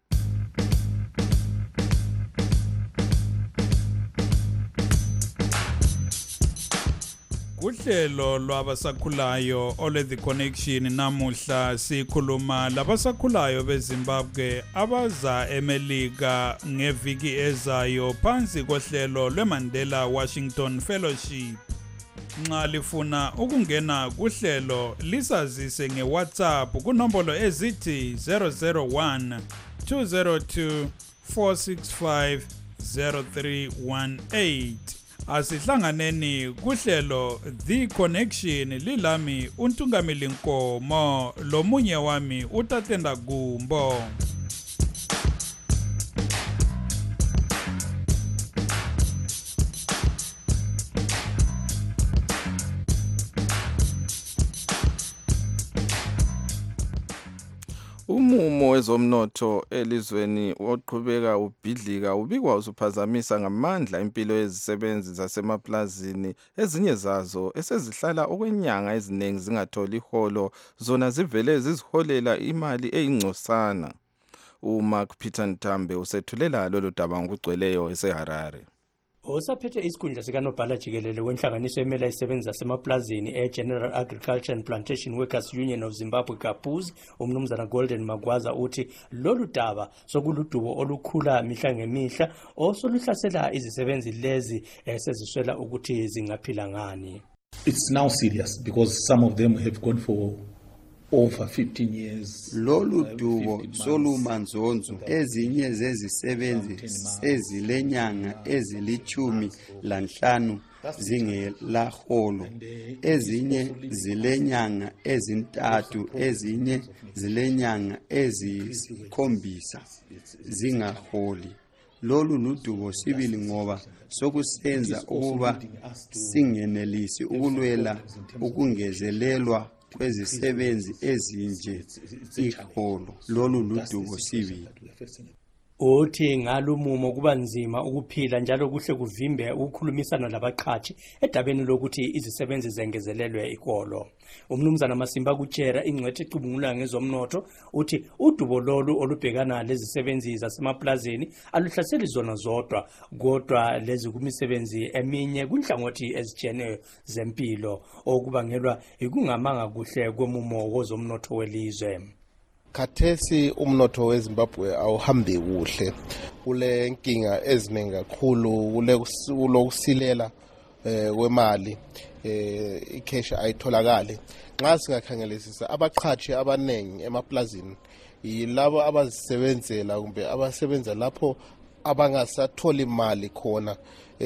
Kuhlelo lwabasakhulayo ole The Connection namuhla sikhuluma labasakhulayo beZimbabwe abaza eMelika ngeviki ezayo phansi kohlelo lweMandela Washington Fellowship. Nxa lifuna ukungena kuhlelo lisazise ngeWhatsApp kunombolo ezithi zero zero one two zero two four six five zero three one eight. Asihlanganeni kuhlelo The Connection lilami untungameli Nkomo lomunye wami utatenda Gumbo. Umumo wezomnotho elizweni oqhubeka ubhidlika ubikwa usuphazamisa ngamandla impilo yezisebenzi zasemaplazini ezinye zazo esezihlala okwenyanga eziningi zingatholi iholo zona zivele ziziholela imali eyingcosana. uMark Peter Ntambe usethulela lolu daba ngokugcweleyo eseHarare. Osaphethe isikhundla sikanobhala jikelele wenhlanganiso emela isebenzi zasemaplazini e-General Agriculture and Plantation Workers Union of Zimbabwe Kapuz, umnumzana Golden Magwaza uthi lolu daba sokuludubo olukhula mihla ngemihla osoluhlasela izisebenzi lezi eseziswela ukuthi zingaphila ngani. It's now serious because some of them have gone for over fifteen years. Lolu dubo solumanzonzo ezinye zezisebenzi ezilenyanga ezilichumi lanhlanu zingelaholo, ezinye zilenyanga ezintathu, ezinye zilenyanga ezisikhombisa zingaholi. Lolu ludubo sibili ngoba sokusenza ukuba singenelisi ukulwela ukungezelelwa kwezisebenzi ezinje iholo. Lolu ludubo sibili. Uthi ngalumumo kuba nzima ukuphila njalo kuhle kuvimbe ukukhulumisana labaqhathi edabeni lokuthi izisebenzi zengezelelwe iholo. Umnumzana Masimba Kutshera ingcwethe ecubungula ngezomnotho uthi udubo lolu olubhekana lezisebenzi zasemaplazini aluhlaseli zona zodwa kodwa lezi kumisebenzi eminye kunhlangothi ezitshiyeneyo zempilo okubangelwa ikungamanga kuhle komumo wozomnotho welizwe. Khathesi umnotho weZimbabwe awuhambi kuhle, kule nkinga eziningi kakhulu, kule kusilela kwemali, icash ayitholakali. Nxa singakhangelisisa abaqhathi abanengi emaplazini yilabo abazisebenzela kumbe abasebenza lapho abangasatholi imali khona,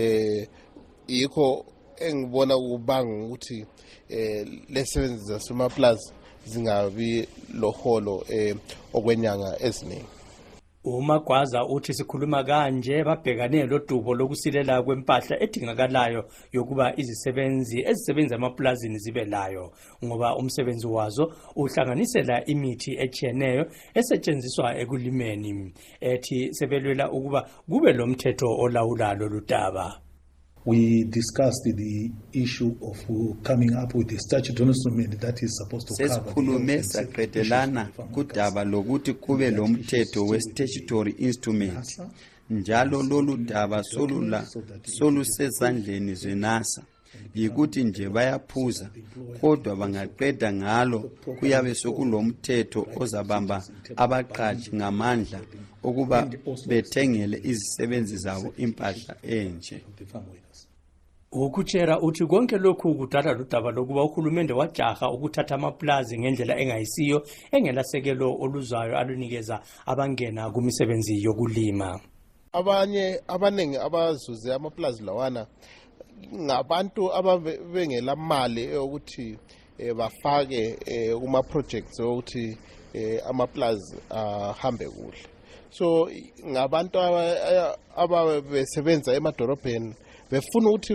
yikho engibona kubanga ukuthi lesebenzi zasemaplazi zingabi loholo eh okwenyanga eziningi. uMagwaza uthi sikhuluma kanje babhekane lodubo lokusilela kwempahla edingakalayo yokuba izisebenzi ezisebenza emaplazini zibe layo ngoba umsebenzi wazo uhlanganisela imithi echiyeneyo esetshenziswa ekulimeni ethi sebelwela ukuba kube lomthetho olawula loludaba. We discussed the issue of coming up with a statutory instrument that is supposed to cover. Sesikhulume saqedelana kudaba lokuthi kube lo mthetho we statutory instrument. Njalo lolu daba solula solusezandleni zeNASA. Yikuthi nje bayaphuza kodwa bangaqeda ngalo kuyabe sokulomthetho ozabamba abaqhathi ngamandla ukuba bethengele izisebenzi zabo impahla enje. Ukutshera uthi konke lokhu kudala ludaba lokuba uhulumende wajaha ukuthatha amaplazi ngendlela engayisiyo engelasekelo oluzayo alunikeza abangena kumisebenzi yokulima. Abanye abanengi abazuze amaplazi lawana ngabantu ababengela mali ukuthi bafake kuma projects ukuthi amaplazi ahambe kuhle. So ngabantu ababesebenza emadorobheni befuna ukuthi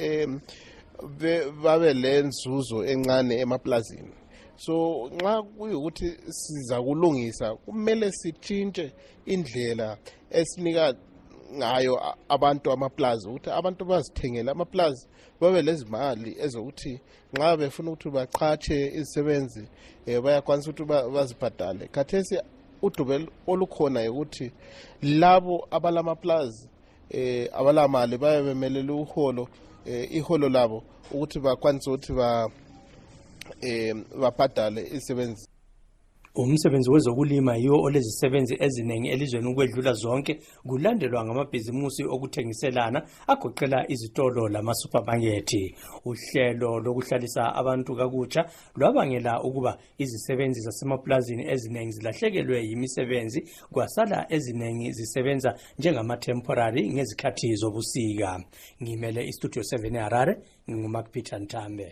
babe lenzuzo encane emaplazini. So nxa kuyukuthi siza kulungisa kumele sitshintshe indlela esinika ngayo abantu amaplazi ukuthi abantu bazithengele amaplazi babe lezimali ezokuthi nxa befuna ukuthi baqhatshe izisebenzi bayakwanisa ukuthi bazibhadale. Khathesi udube olukhona ukuthi labo abalamaplazi eh abalamali baye bemelele uholo iholo labo ukuthi bakwanise ukuthi ba eh babhadale izisebenzi. Umsebenzi wezokulima yiwo olezisebenzi eziningi elizweni ukwedlula zonke kulandelwa ngamabhizimusi okuthengiselana agoqela izitolo lamasupermarket. Uhlelo lokuhlalisa abantu kakutsha lwabangela ukuba izisebenzi zasemaplazini eziningi zilahlekelwe yimisebenzi kwasala eziningi zisebenza njengama temporary ngezikhathi zobusika. Ngimele istudio seven eHarare ngingumacpeter Ntambe.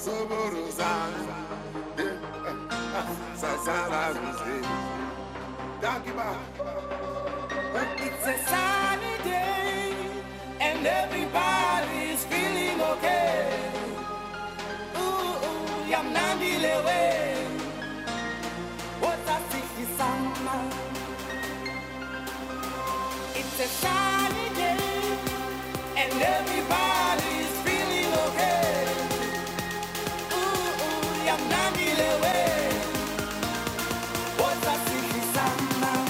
It's a sunny day and everybody's feeling okay. Ooh, ooh, yamnandilewe. What's a city summer? It's a sunny day and everybody's feeling okay. Ooh, ooh, yamnandilewe. What's a city summer?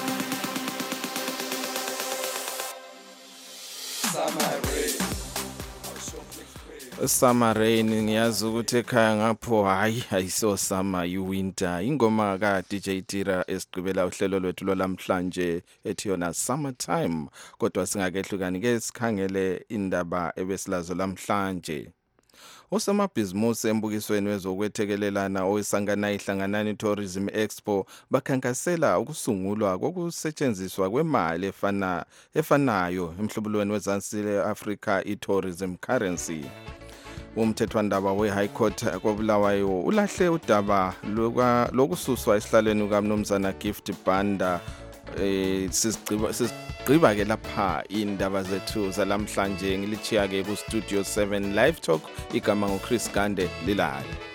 Summer rain ngiyazi ukuthi ekhaya ngapho hayi ayiso summer you winter ingoma ka D J Tira esigqibela uhlelo lwethu lomhlanje ethi yona summertime kodwa singakehlukani ke sikhangele indaba ebesilazo lamhlanje. Osamabhizimusi embukisweni wezokwethekelelana oyisangana ihlanganani Tourism Expo bakhankasela ukusungulwa kokusetshenziswa kwemali efana efanayo emhlubulweni wezansi leAfrica i-tourism currency. Umthethwandaba we-High Court koBulawayo ulahle udaba lokususwa esihlalweni kaMnumzana Gift Banda eh sisigqiba ke lapha indaba zethu zalamhlanje ngilichiya ke ku Studio seven Live Talk igama ngo Chris Gande lilala.